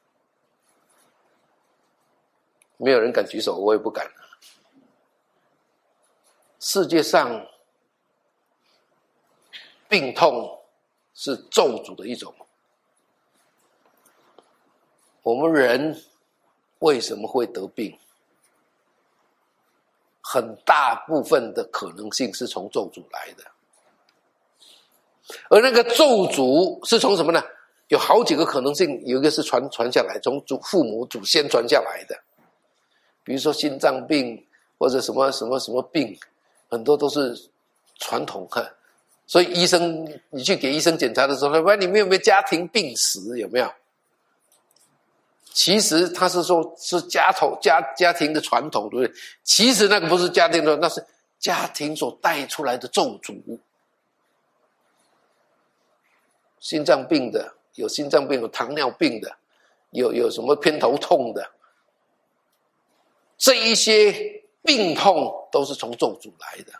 没有人敢举手，我也不敢。世界上病痛是咒诅的一种。我们人为什么会得病？很大部分的可能性是从咒诅来的。而那个咒诅是从什么呢？有好几个可能性，有一个是传传下来，从祖父母祖先传下来的。比如说心脏病或者什么什么什么病，很多都是传统的。所以医生，你去给医生检查的时候，他问你们有没有家庭病史，有没有？其实他是说是家头家家庭的传统，对不对？其实那个不是家庭的，那是家庭所带出来的咒诅。心脏病的有心脏病，有糖尿病的，有有什么偏头痛的，这一些病痛都是从咒诅来的。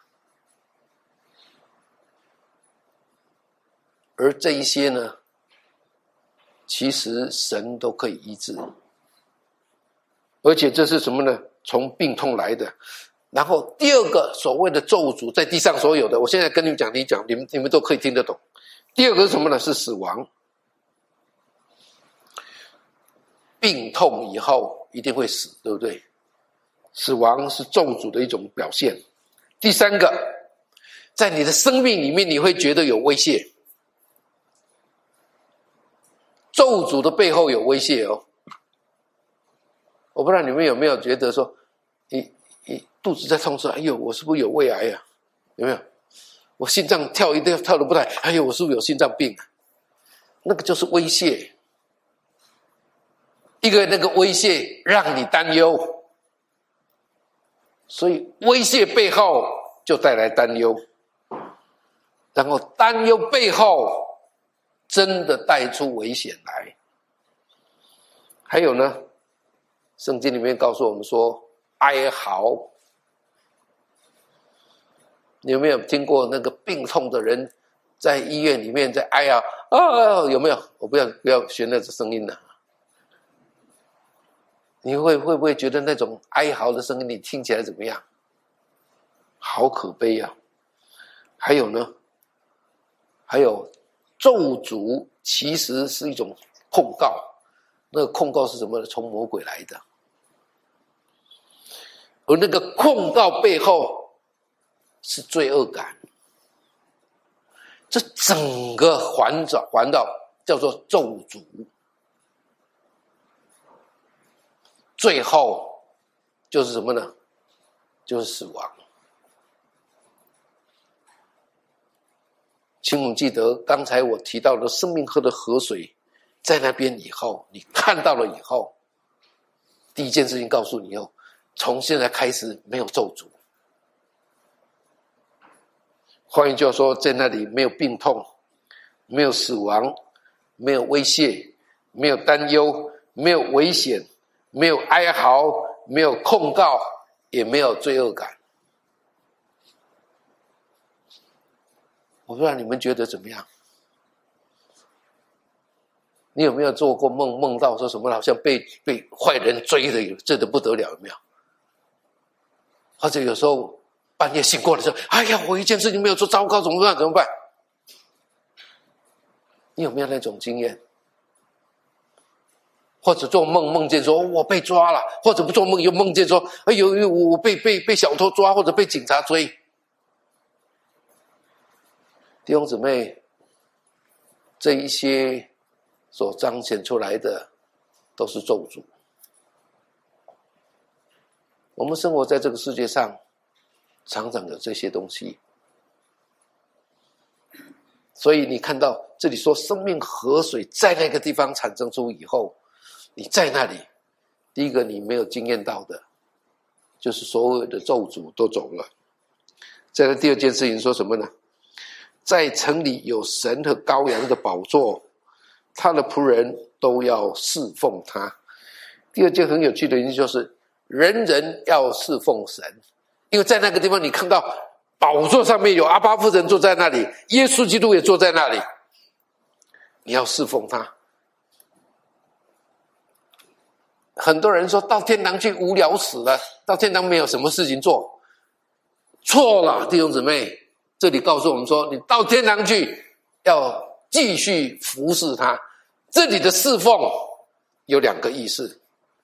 而这一些呢，其实神都可以医治，而且这是什么呢？从病痛来的。然后第二个所谓的咒诅，在地上所有的，我现在跟你们讲，你讲，你们你们都可以听得懂。第二个是什么呢？是死亡。病痛以后一定会死，对不对？死亡是咒诅的一种表现。第三个，在你的生命里面，你会觉得有威胁。咒诅的背后有威胁哦。我不知道你们有没有觉得说，你你肚子在痛说，哎呦，我是不是有胃癌啊？有没有？我心脏跳一跳跳得不太，哎呦，我是不是有心脏病啊？那个就是威胁。一个那个威胁让你担忧，所以威胁背后就带来担忧，然后担忧背后真的带出危险来。还有呢，圣经里面告诉我们说，哀嚎。你有没有听过那个病痛的人在医院里面在哀嚎啊？有没有？我不要不要学那个声音了。你会会不会觉得那种哀嚎的声音你听起来怎么样？好可悲啊！还有呢，还有咒诅其实是一种控告，那个控告是什么呢？从魔鬼来的。而那个控告背后是罪恶感，这整个环绕环绕叫做咒诅。最后就是什么呢？就是死亡。请我们记得刚才我提到的生命河的河水，在那边以后，你看到了以后，第一件事情告诉你哦，从现在开始没有咒诅。换言之说，在那里没有病痛， 没有死亡，没有威胁，没有担忧，没有危险，没有哀嚎，没有控告，也没有罪恶感。我不知道你们觉得怎么样？你有没有做过梦，梦到说什么好像被被坏人追的，追得不得了，有没有？或者有时候半夜醒过来说，哎呀，我一件事情没有做，糟糕，怎么办？怎么办？你有没有那种经验？或者做梦梦见说我被抓了，或者不做梦又梦见说，哎呦，我被被被小偷抓，或者被警察追。弟兄姊妹，这一些所彰显出来的都是咒诅。我们生活在这个世界上，常常有这些东西。所以你看到这里说生命河水在那个地方产生出以后，你在那里，第一个你没有经验到的，就是所有的咒诅都走了。再来第二件事情说什么呢？在城里有神和羔羊的宝座，他的仆人都要侍奉他。第二件很有趣的原因就是人人要侍奉神，因为在那个地方你看到宝座上面有阿爸父神坐在那里，耶稣基督也坐在那里，你要侍奉他。很多人说到天堂去无聊死了，到天堂没有什么事情做。错了，弟兄姊妹，这里告诉我们说，你到天堂去要继续服侍他。这里的侍奉有两个意思，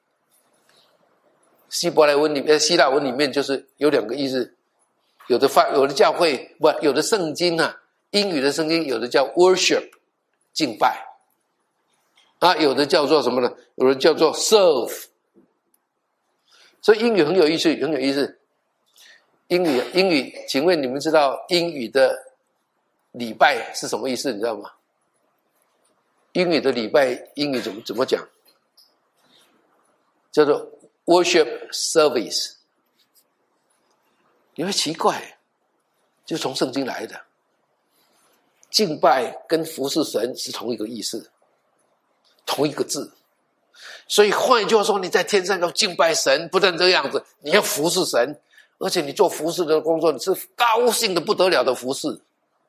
希伯来文里面、希腊文里面就是有两个意思。有的发有的教会不，有的圣经啊，英语的圣经有的叫 worship 敬拜啊，有的叫做什么呢？有的叫做 serve。所以英语很有意思，很有意思。英语英语，请问你们知道英语的礼拜是什么意思？你知道吗？英语的礼拜，英语怎么怎么讲？叫做 worship service。你会奇怪，就从圣经来的。敬拜跟服侍神是同一个意思，同一个字。所以换一句话说，你在天上要敬拜神，不但这个样子，你要服侍神，而且你做服侍的工作，你是高兴的不得了的服侍。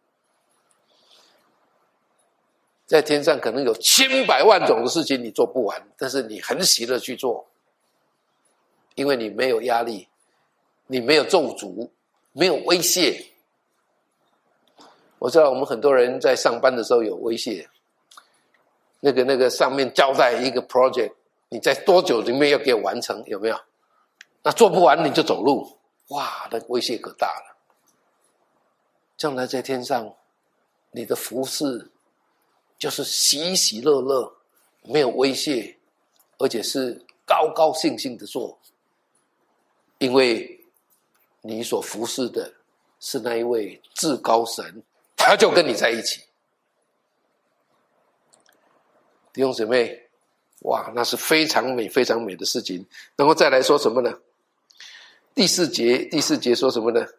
在天上可能有千百万种的事情你做不完，但是你很喜乐去做，因为你没有压力，你没有咒诅，没有威胁。我知道我们很多人在上班的时候有威胁，那个那个上面交代一个 project， 你在多久里面要给我完成，有没有？那做不完你就走路，哇，那威胁可大了。将来在天上，你的服事就是喜喜乐乐，没有威胁，而且是高高兴兴的做，因为你所服侍的是那一位至高神，他就跟你在一起。弟兄姊妹，哇，那是非常美非常美的事情。然后再来说什么呢？第四节第四节说什么呢？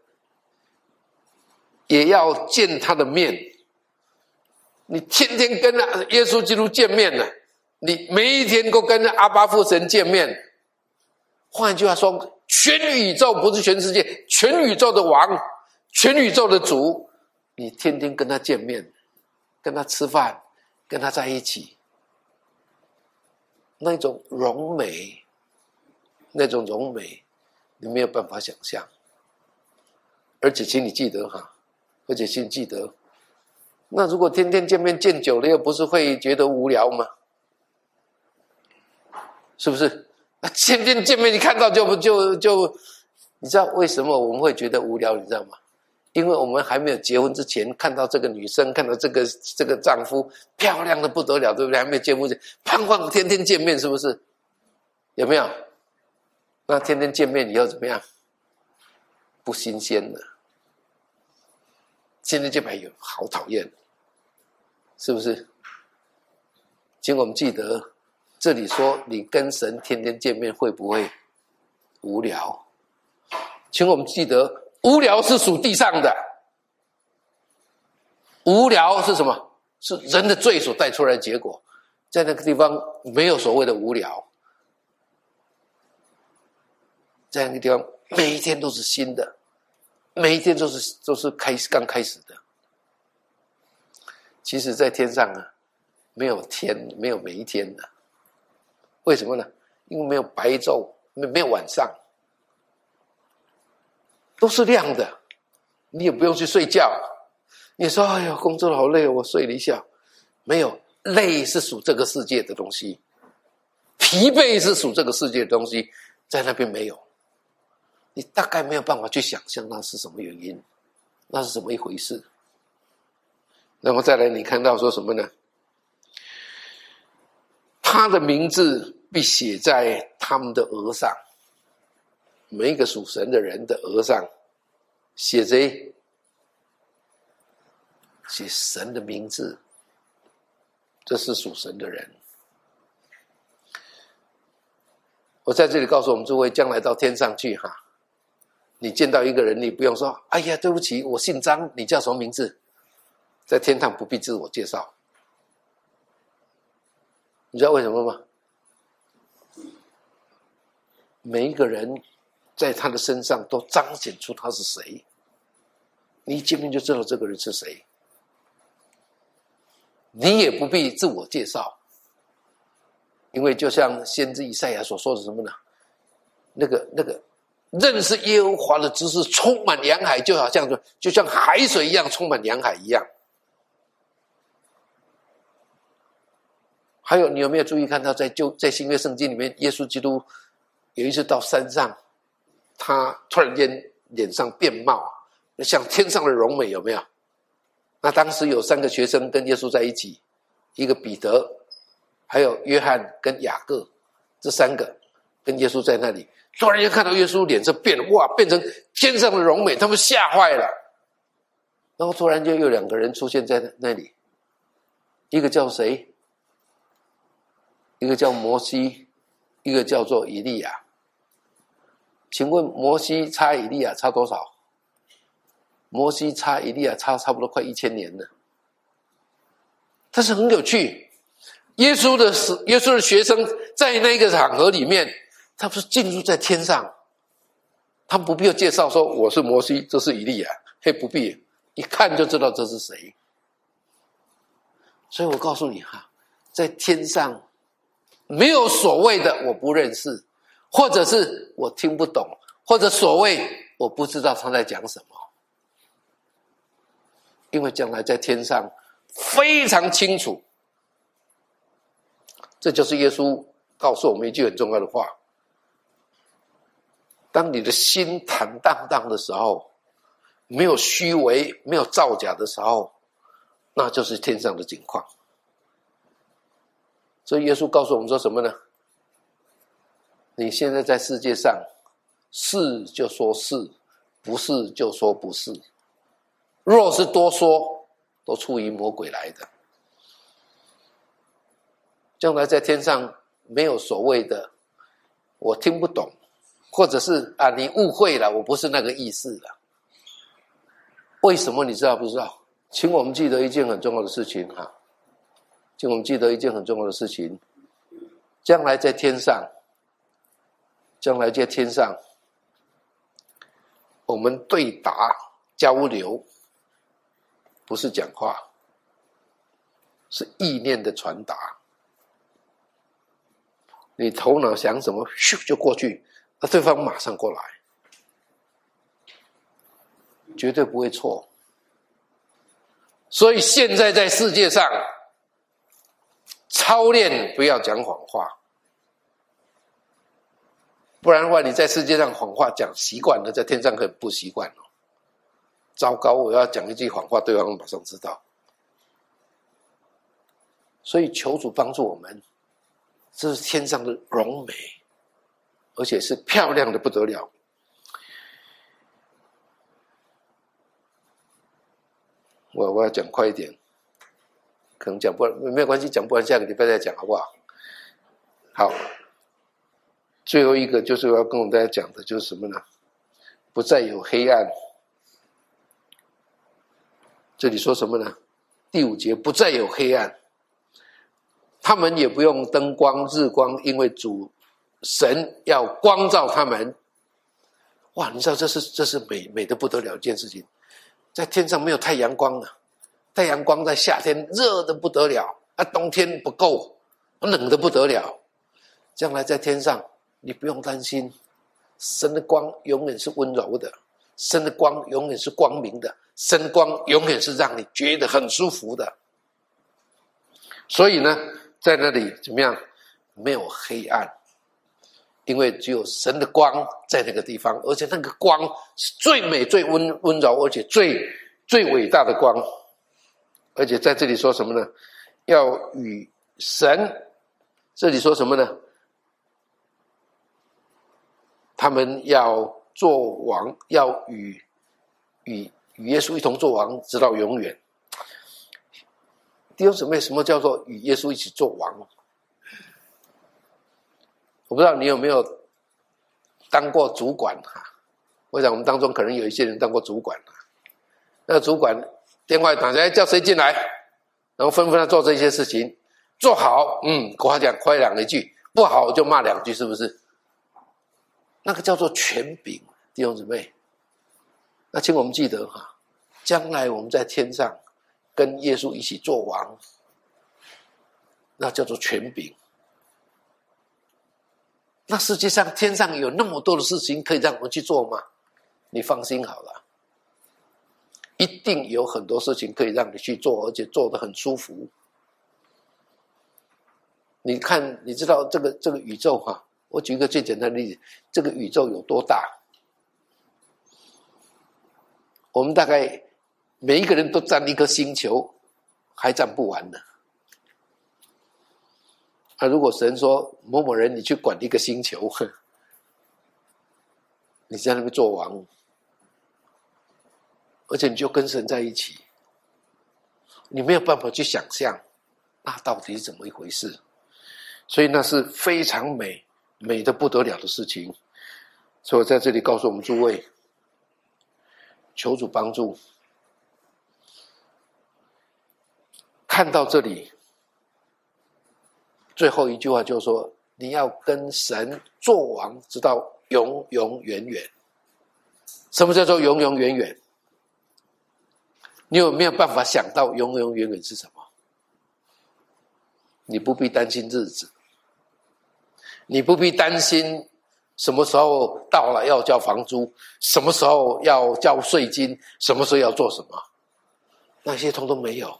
也要见他的面。你天天跟耶稣基督见面了，你每一天都跟阿爸父神见面。换句话说，全宇宙不是全世界，全宇宙的王，全宇宙的主，你天天跟他见面，跟他吃饭，跟他在一起，那种荣美，那种荣美，你没有办法想象。而且请你记得哈，而且请记得，那如果天天见面见久了，又不是会觉得无聊吗？是不是？那天天见面，你看到就就就，你知道为什么我们会觉得无聊？你知道吗？因为我们还没有结婚之前，看到这个女生，看到这个这个丈夫漂亮的不得了，对不对？还没有结婚前，盼望天天见面，是不是？有没有？那天天见面以后怎么样？不新鲜了。天天见面有好讨厌，是不是？请我们记得，这里说你跟神天天见面会不会无聊？请我们记得，无聊是属地上的，无聊是什么？ 是人的罪所带出来的结果。在那个地方没有所谓的无聊，在那个地方每一天都是新的，每一天都是都是开始刚开始的。其实在天上啊，没有天，没有每一天的。为什么呢？因为没有白昼，没有晚上，都是亮的，你也不用去睡觉。你说哎呀，工作好累，我睡了一下。没有，累是属这个世界的东西，疲惫是属这个世界的东西，在那边没有。你大概没有办法去想象那是什么原因，那是什么一回事。然后再来你看到说什么呢？他的名字必写在他们的额上，每一个属神的人的额上写着写神的名字，这是属神的人。我在这里告诉我们诸位，将来到天上去哈，你见到一个人，你不用说哎呀对不起我姓张，你叫什么名字？在天堂不必自我介绍。你知道为什么吗？每一个人在他的身上都彰显出他是谁，你一见面就知道这个人是谁。你也不必自我介绍，因为就像先知以赛亚所说的什么呢？那个那个认识耶和华的知识充满洋海，就好像就像海水一样充满洋海一样。还有，你有没有注意看到在旧在新约圣经里面，耶稣基督有一次到山上，他突然间脸上变貌，像天上的荣美，有没有？那当时有三个学生跟耶稣在一起，一个彼得，还有约翰跟雅各，这三个跟耶稣在那里，突然间看到耶稣脸色变了，哇，变成天上的荣美，他们吓坏了。然后突然间有两个人出现在那里，一个叫谁？一个叫摩西，一个叫做以利亚。请问摩西差以利亚差多少？摩西差以利亚差差不多快一千年了。但是很有趣，耶稣的耶稣的学生在那个场合里面，他不是进入在天上，他不必要介绍说我是摩西，这是以利亚，嘿，不必，一看就知道这是谁。所以我告诉你哈，在天上没有所谓的我不认识，或者是我听不懂，或者所谓我不知道他在讲什么。因为将来在天上非常清楚，这就是耶稣告诉我们一句很重要的话：当你的心坦荡荡的时候，没有虚伪，没有造假的时候，那就是天上的景况。所以耶稣告诉我们说什么呢？你现在在世界上，是就说是，不是就说不是。若是多说，都出于魔鬼来的。将来在天上没有所谓的我听不懂，或者是啊你误会了，我不是那个意思了。为什么你知道不知道？请我们记得一件很重要的事情哈，请我们记得一件很重要的事情，将来在天上，将来在天上，我们对答交流，不是讲话，是意念的传达。你头脑想什么，咻就过去，那对方马上过来，绝对不会错。所以现在在世界上操练不要讲谎话，不然的话你在世界上谎话讲习惯了，在天上很不习惯了。糟糕，我要讲一句谎话，对方马上知道。所以求主帮助我们，这是天上的荣美，而且是漂亮的不得了。我我要讲快一点，可能讲不完，没有关系，讲不完下个礼拜再讲好不好？好，最后一个就是我要跟我们大家讲的就是什么呢？不再有黑暗。这里说什么呢？ 第五节，不再有黑暗，他们也不用灯光日光，因为主神要光照他们。哇，你知道这是这是美美的不得了一件事情，在天上没有太阳光啊，太阳光在夏天热的不得了，啊，冬天不够，冷的不得了。将来在天上，你不用担心，神的光永远是温柔的，神的光永远是光明的，神光永远是让你觉得很舒服的。所以呢，在那里怎么样？没有黑暗，因为只有神的光在那个地方，而且那个光是最美、最温温柔，而且最最伟大的光。而且在这里说什么呢？要与神，这里说什么呢？他们要做王，要与与与耶稣一同做王，直到永远。弟兄姊妹，什么叫做与耶稣一起做王？我不知道你有没有当过主管哈？我想我们当中可能有一些人当过主管。那个主管电话打下来，叫谁进来，然后吩咐他做这些事情，做好，嗯，夸奖夸奖一句，不好就骂两句，是不是？那个叫做权柄，弟兄姊妹。那请我们记得哈，将来我们在天上跟耶稣一起做王，那叫做权柄。那世界上天上有那么多的事情可以让我们去做吗？你放心好了，一定有很多事情可以让你去做，而且做得很舒服。你看，你知道这个这个宇宙哈，我举一个最简单的例子，这个宇宙有多大？我们大概每一个人都占一颗星球，还占不完呢。啊，如果神说某某人你去管一个星球，你在那边做王，而且你就跟神在一起，你没有办法去想象那到底是怎么一回事。所以那是非常美美的不得了的事情。所以我在这里告诉我们诸位，求主帮助。看到这里最后一句话就是说，你要跟神做王，直到永永远远。什么叫做永永远远？你有没有办法想到永永远远是什么？你不必担心日子，你不必担心什么时候到了要交房租，什么时候要交税金，什么时候要做什么，那些通通没有。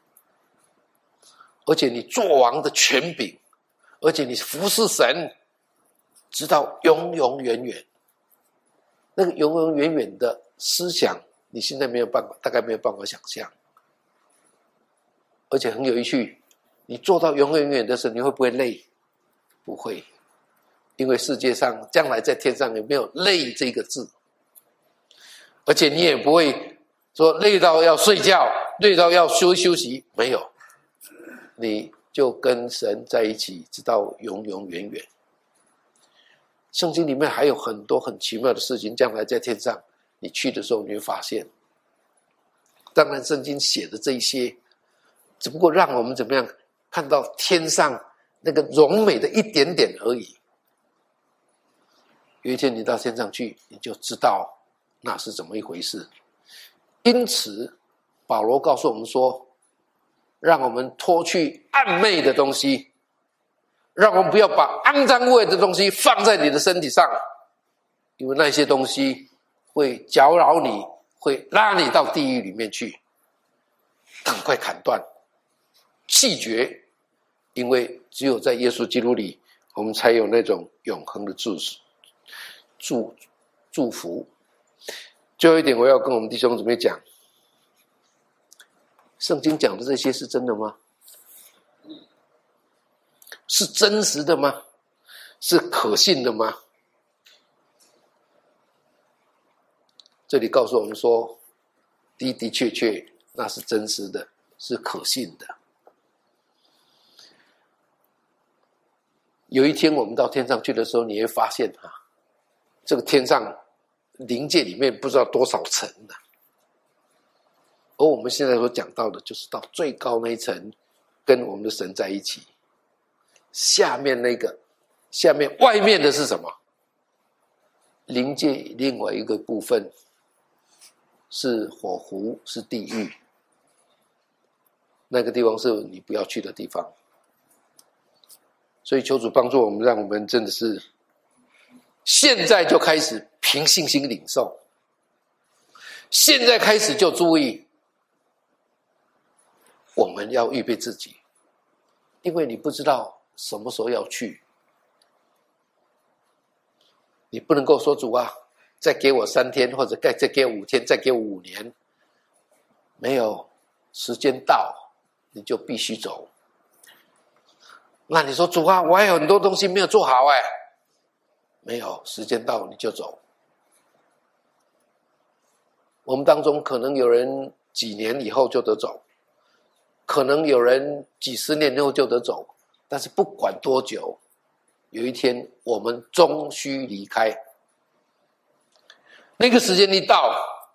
而且你做王的权柄，而且你服侍神直到永永远远。那个永永远远的思想，你现在没有办法，大概没有办法想象。而且很有趣，你做到永永远远的时候，你会不会累？不会，因为世界上将来在天上也没有累这个字。而且你也不会说累到要睡觉，累到要休休息，没有，你就跟神在一起，直到永永远远。圣经里面还有很多很奇妙的事情，将来在天上你去的时候你会发现。当然圣经写的这一些只不过让我们怎么样看到天上那个荣美的一点点而已。有一天你到天上去，你就知道那是怎么一回事。因此保罗告诉我们说，让我们脱去暗昧的东西，让我们不要把肮脏污秽的东西放在你的身体上，因为那些东西会搅扰你，会拉你到地狱里面去。赶快砍断弃绝，因为只有在耶稣基督里，我们才有那种永恒的祝祝祝福。最后一点，我要跟我们弟兄姊妹讲，圣经讲的这些是真的吗？是真实的吗？是可信的吗？这里告诉我们说，的的确确那是真实的，是可信的。有一天我们到天上去的时候，你会发现啊，这个天上灵界里面不知道多少层呢、啊， 而我们现在所讲到的，就是到最高那一层，跟我们的神在一起。下面那个，下面外面的是什么？灵界另外一个部分是火湖，是地狱。那个地方是你不要去的地方。所以求主帮助我们，让我们真的是现在就开始凭信心领受，现在开始就注意，我们要预备自己，因为你不知道什么时候要去。你不能够说主啊，再给我三天，或者再给我五天，再给我五年。没有，时间到，你就必须走。那你说主啊，我还有很多东西没有做好哎，没有，时间到你就走。我们当中可能有人几年以后就得走，可能有人几十年以后就得走，但是不管多久，有一天我们终须离开。那个时间一到，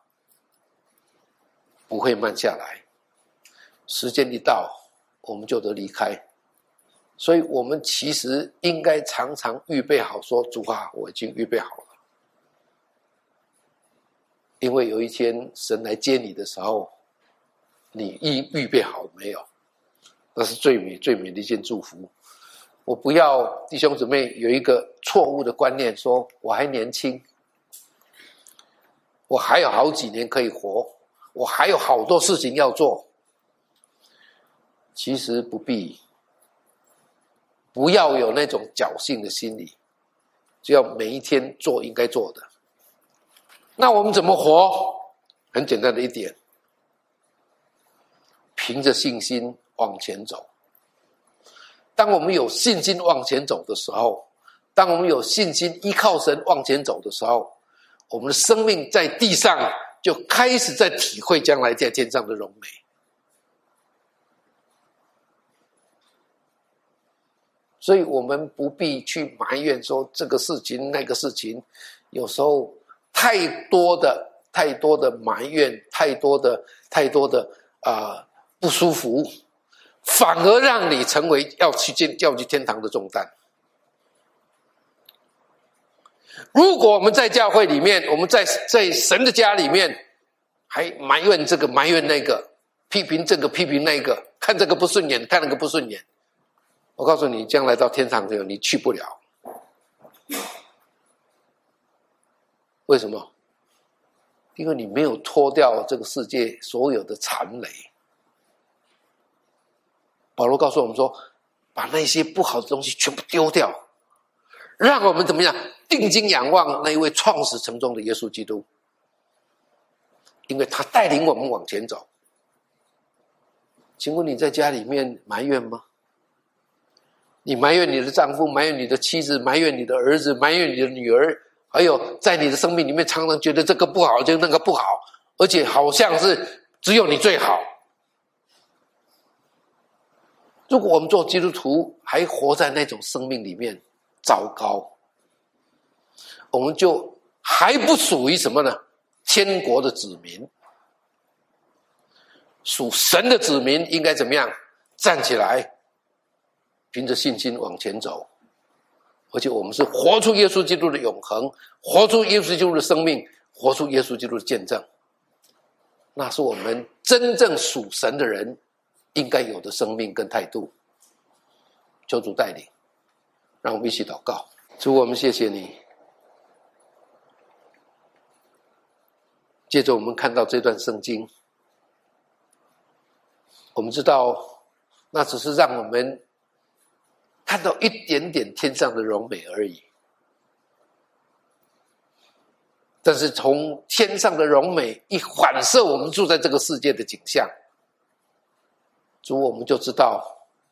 不会慢下来，时间一到，我们就得离开。所以我们其实应该常常预备好，说主啊，我已经预备好了。因为有一天神来接你的时候，你预预备好没有？那是最美最美的一件祝福。我不要弟兄姊妹有一个错误的观念，说我还年轻，我还有好几年可以活，我还有好多事情要做。其实不必，不要有那种侥幸的心理，只要每一天做应该做的。那我们怎么活？很简单的一点，凭着信心往前走。当我们有信心往前走的时候，当我们有信心依靠神往前走的时候，我们的生命在地上就开始在体会将来在天上的荣美。所以我们不必去埋怨说这个事情那个事情，有时候太多的太多的埋怨，太多的太多的啊、呃、不舒服，反而让你成为要去见要去天堂的重担。如果我们在教会里面，我们在在神的家里面，还埋怨这个埋怨那个，批评这个批评那个，看这个不顺眼，看那个不顺眼，我告诉你，将来到天堂的时候，你去不了。为什么？因为你没有脱掉这个世界所有的残累。保罗告诉我们说，把那些不好的东西全部丢掉，让我们怎么样？定睛仰望那一位创始成终的耶稣基督，因为他带领我们往前走。请问你在家里面埋怨吗？你埋怨你的丈夫，埋怨你的妻子，埋怨你的儿子，埋怨你的女儿，还有在你的生命里面常常觉得这个不好，就那个不好，而且好像是只有你最好。如果我们做基督徒还活在那种生命里面，糟糕，我们就还不属于什么呢？天国的子民。属神的子民应该怎么样？站起来，凭着信心往前走。而且我们是活出耶稣基督的永恒，活出耶稣基督的生命，活出耶稣基督的见证。那是我们真正属神的人应该有的生命跟态度。求主带领，让我们一起祷告。主，我们谢谢你，接着我们看到这段圣经，我们知道那只是让我们看到一点点天上的荣美而已，但是从天上的荣美一反射我们住在这个世界的景象，主，我们就知道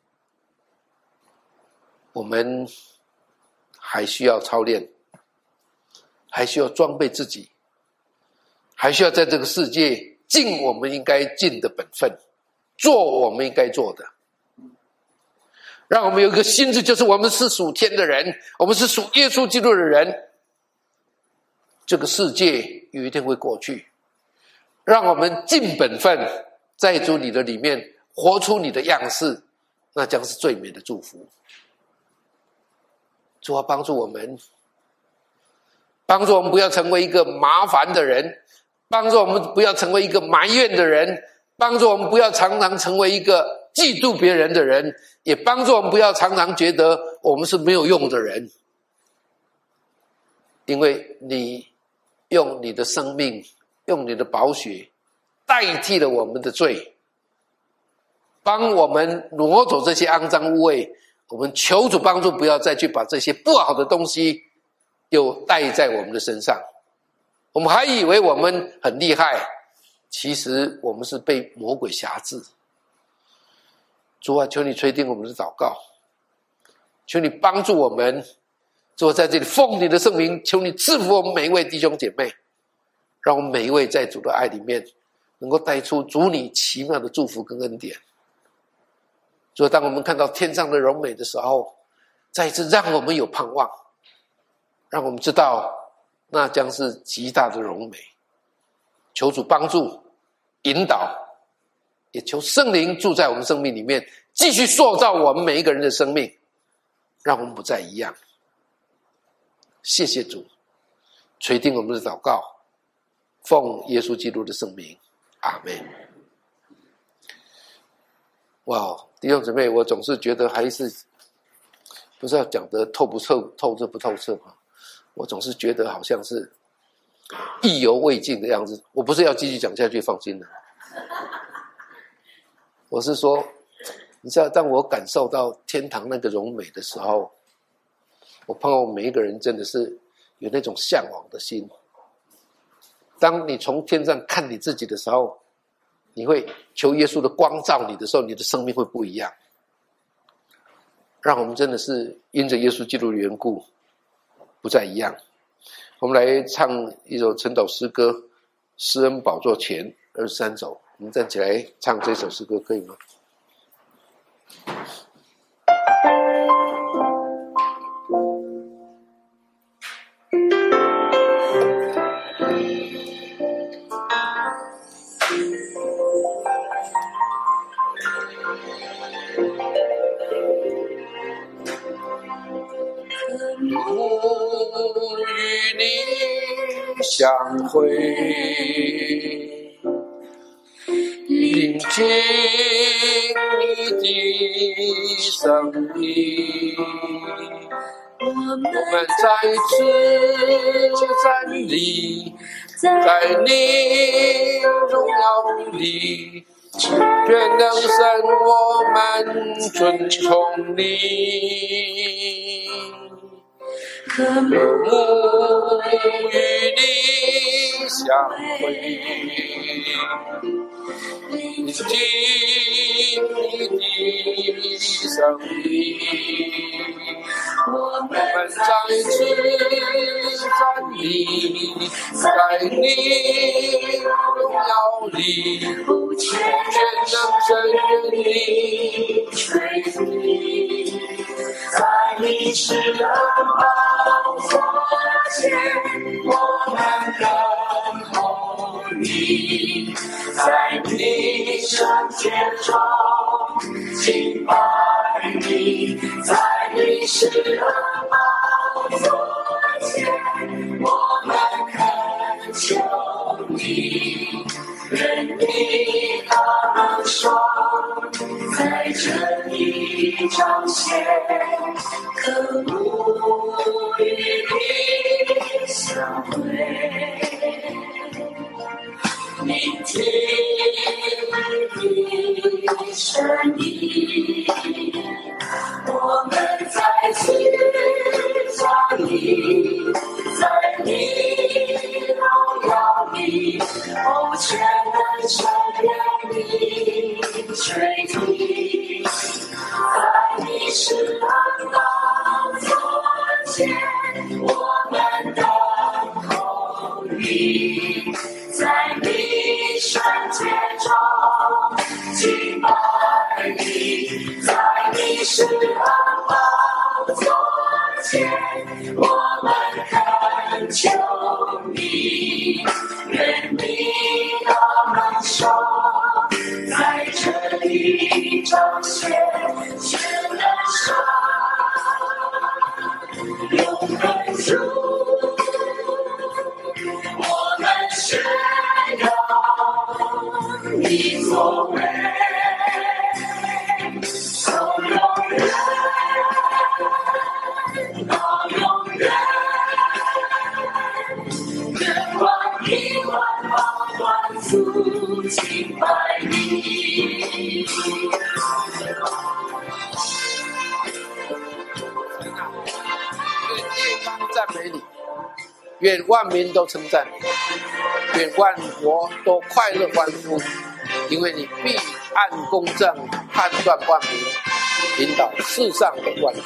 我们还需要操练，还需要装备自己，还需要在这个世界尽我们应该尽的本分，做我们应该做的。让我们有一个心智，就是我们是属天的人，我们是属耶稣基督的人。这个世界有一天会过去， 让我们尽本分，在主你的里面活出你的样式，那将是最美的祝福。主啊，帮助我们，帮助我们不要成为一个麻烦的人，帮助我们不要成为一个埋怨的人，帮助我们不要常常成为一个嫉妒别人的人，也帮助我们不要常常觉得我们是没有用的人。因为你用你的生命，用你的宝血代替了我们的罪，帮我们挪走这些肮脏污秽。我们求主帮助，不要再去把这些不好的东西又带在我们的身上。我们还以为我们很厉害，其实我们是被魔鬼辖制。主啊，求你垂听我们的祷告，求你帮助我们。主啊，在这里奉你的圣名，求你赐福我们每一位弟兄姐妹，让我们每一位在主的爱里面能够带出主你奇妙的祝福跟恩典。所以当我们看到天上的荣美的时候，再一次让我们有盼望，让我们知道那将是极大的荣美。求主帮助引导，也求圣灵住在我们生命里面，继续塑造我们每一个人的生命，让我们不再一样。谢谢主，垂听我们的祷告，奉耶稣基督的圣名，阿们。哇，弟兄姊妹，我总是觉得还是不知道讲得透不透透彻不透彻啊！我总是觉得好像是意犹未尽的样子。我不是要继续讲下去，放心了。我是说，你知道，当我感受到天堂那个荣美的时候，我盼望每一个人真的是有那种向往的心。当你从天上看你自己的时候，你会求耶稣的光照你的时候，你的生命会不一样。让我们真的是因着耶稣基督的缘故不再一样。我们来唱一首晨祷诗歌，施恩宝座前二十三首。我们站起来唱这首诗歌可以吗？与你相会，聆听你的声音，我们再次站立在你荣耀里，愿能神我们尊崇你，渴慕与你相会，聆听你的声音，我们再次站立在你荣耀里，全能神愿你垂听，在你施恩宝座前，我们等候你，在你圣洁中敬拜你，在你施恩宝座前，我们恳求你，愿你大能双在这里彰显，渴慕与你相会，聆听你的声音，我们再次站立在你荣耀里，哦，全能神愿你垂听，在你施恩宝座前，我们等候你，在你圣洁中敬拜你，在你施恩宝座前，我们恳求你，愿你的里彰显全能神，永恒主，我们宣扬你作为，从永远到永远，愿望亿万万万族敬拜你。 愿列邦赞美你，愿万民都称赞你，愿万国都快乐欢呼，因为你必按公正判断万民，引导世上的万民。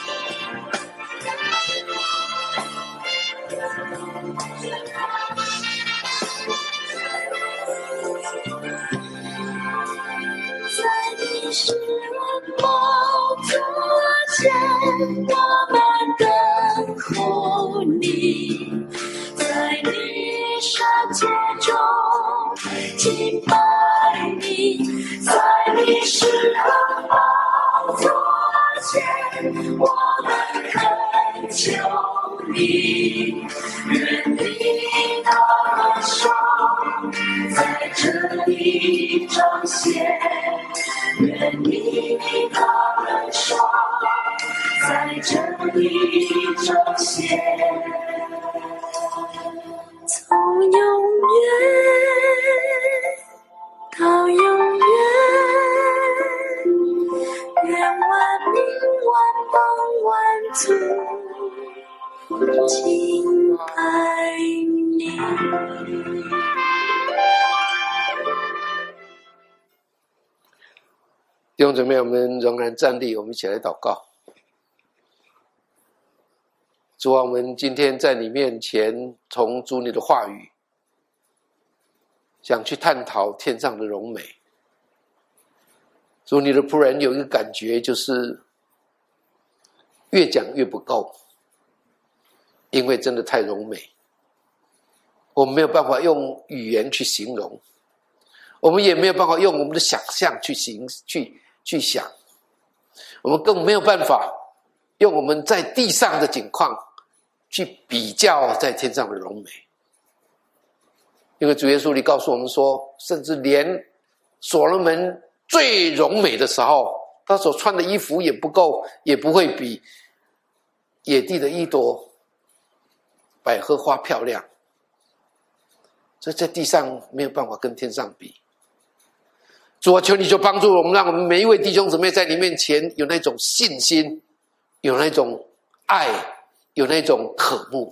在你世人宝座前，我们等候你；在你圣洁中敬拜你；在你世人宝座前，我们恳求你，愿你的手在这里彰显，愿你的恩手在这里彰显，从永远到永远，愿万民万邦万族敬拜你。 弟兄姊妹，我们仍然站立，我们一起来祷告。主啊，我们今天在你面前，从主你的话语，想去探讨天上的荣美。主，你的仆人有一个感觉，就是越讲越不够，因为真的太荣美，我们没有办法用语言去形容，我们也没有办法用我们的想象去形去去想，我们更没有办法用我们在地上的景况去比较在天上的荣美。因为主耶稣你告诉我们说，甚至连所罗门最荣美的时候，他所穿的衣服也不够，也不会比野地的一朵百合花漂亮，所以在地上没有办法跟天上比。主啊，求你就帮助我们，让我们每一位弟兄姊妹在你面前有那种信心，有那种爱，有那种渴慕。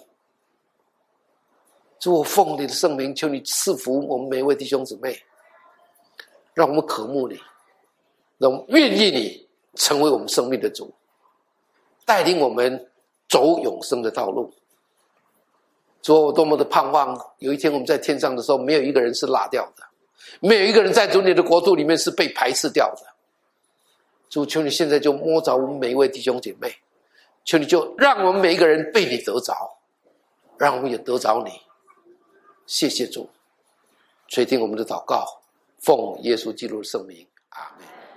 主，我奉你的圣名，求你赐福我们每一位弟兄姊妹，让我们渴慕你，让我们愿意你成为我们生命的主，带领我们走永生的道路。主啊，我多么的盼望有一天我们在天上的时候，没有一个人是落掉的，没有一个人在主你的国度里面是被排斥掉的。主，求你现在就摸着我们每一位弟兄姐妹，求你就让我们每一个人被你得着，让我们也得着你。谢谢主，垂听我们的祷告，奉耶稣基督的圣名，阿们。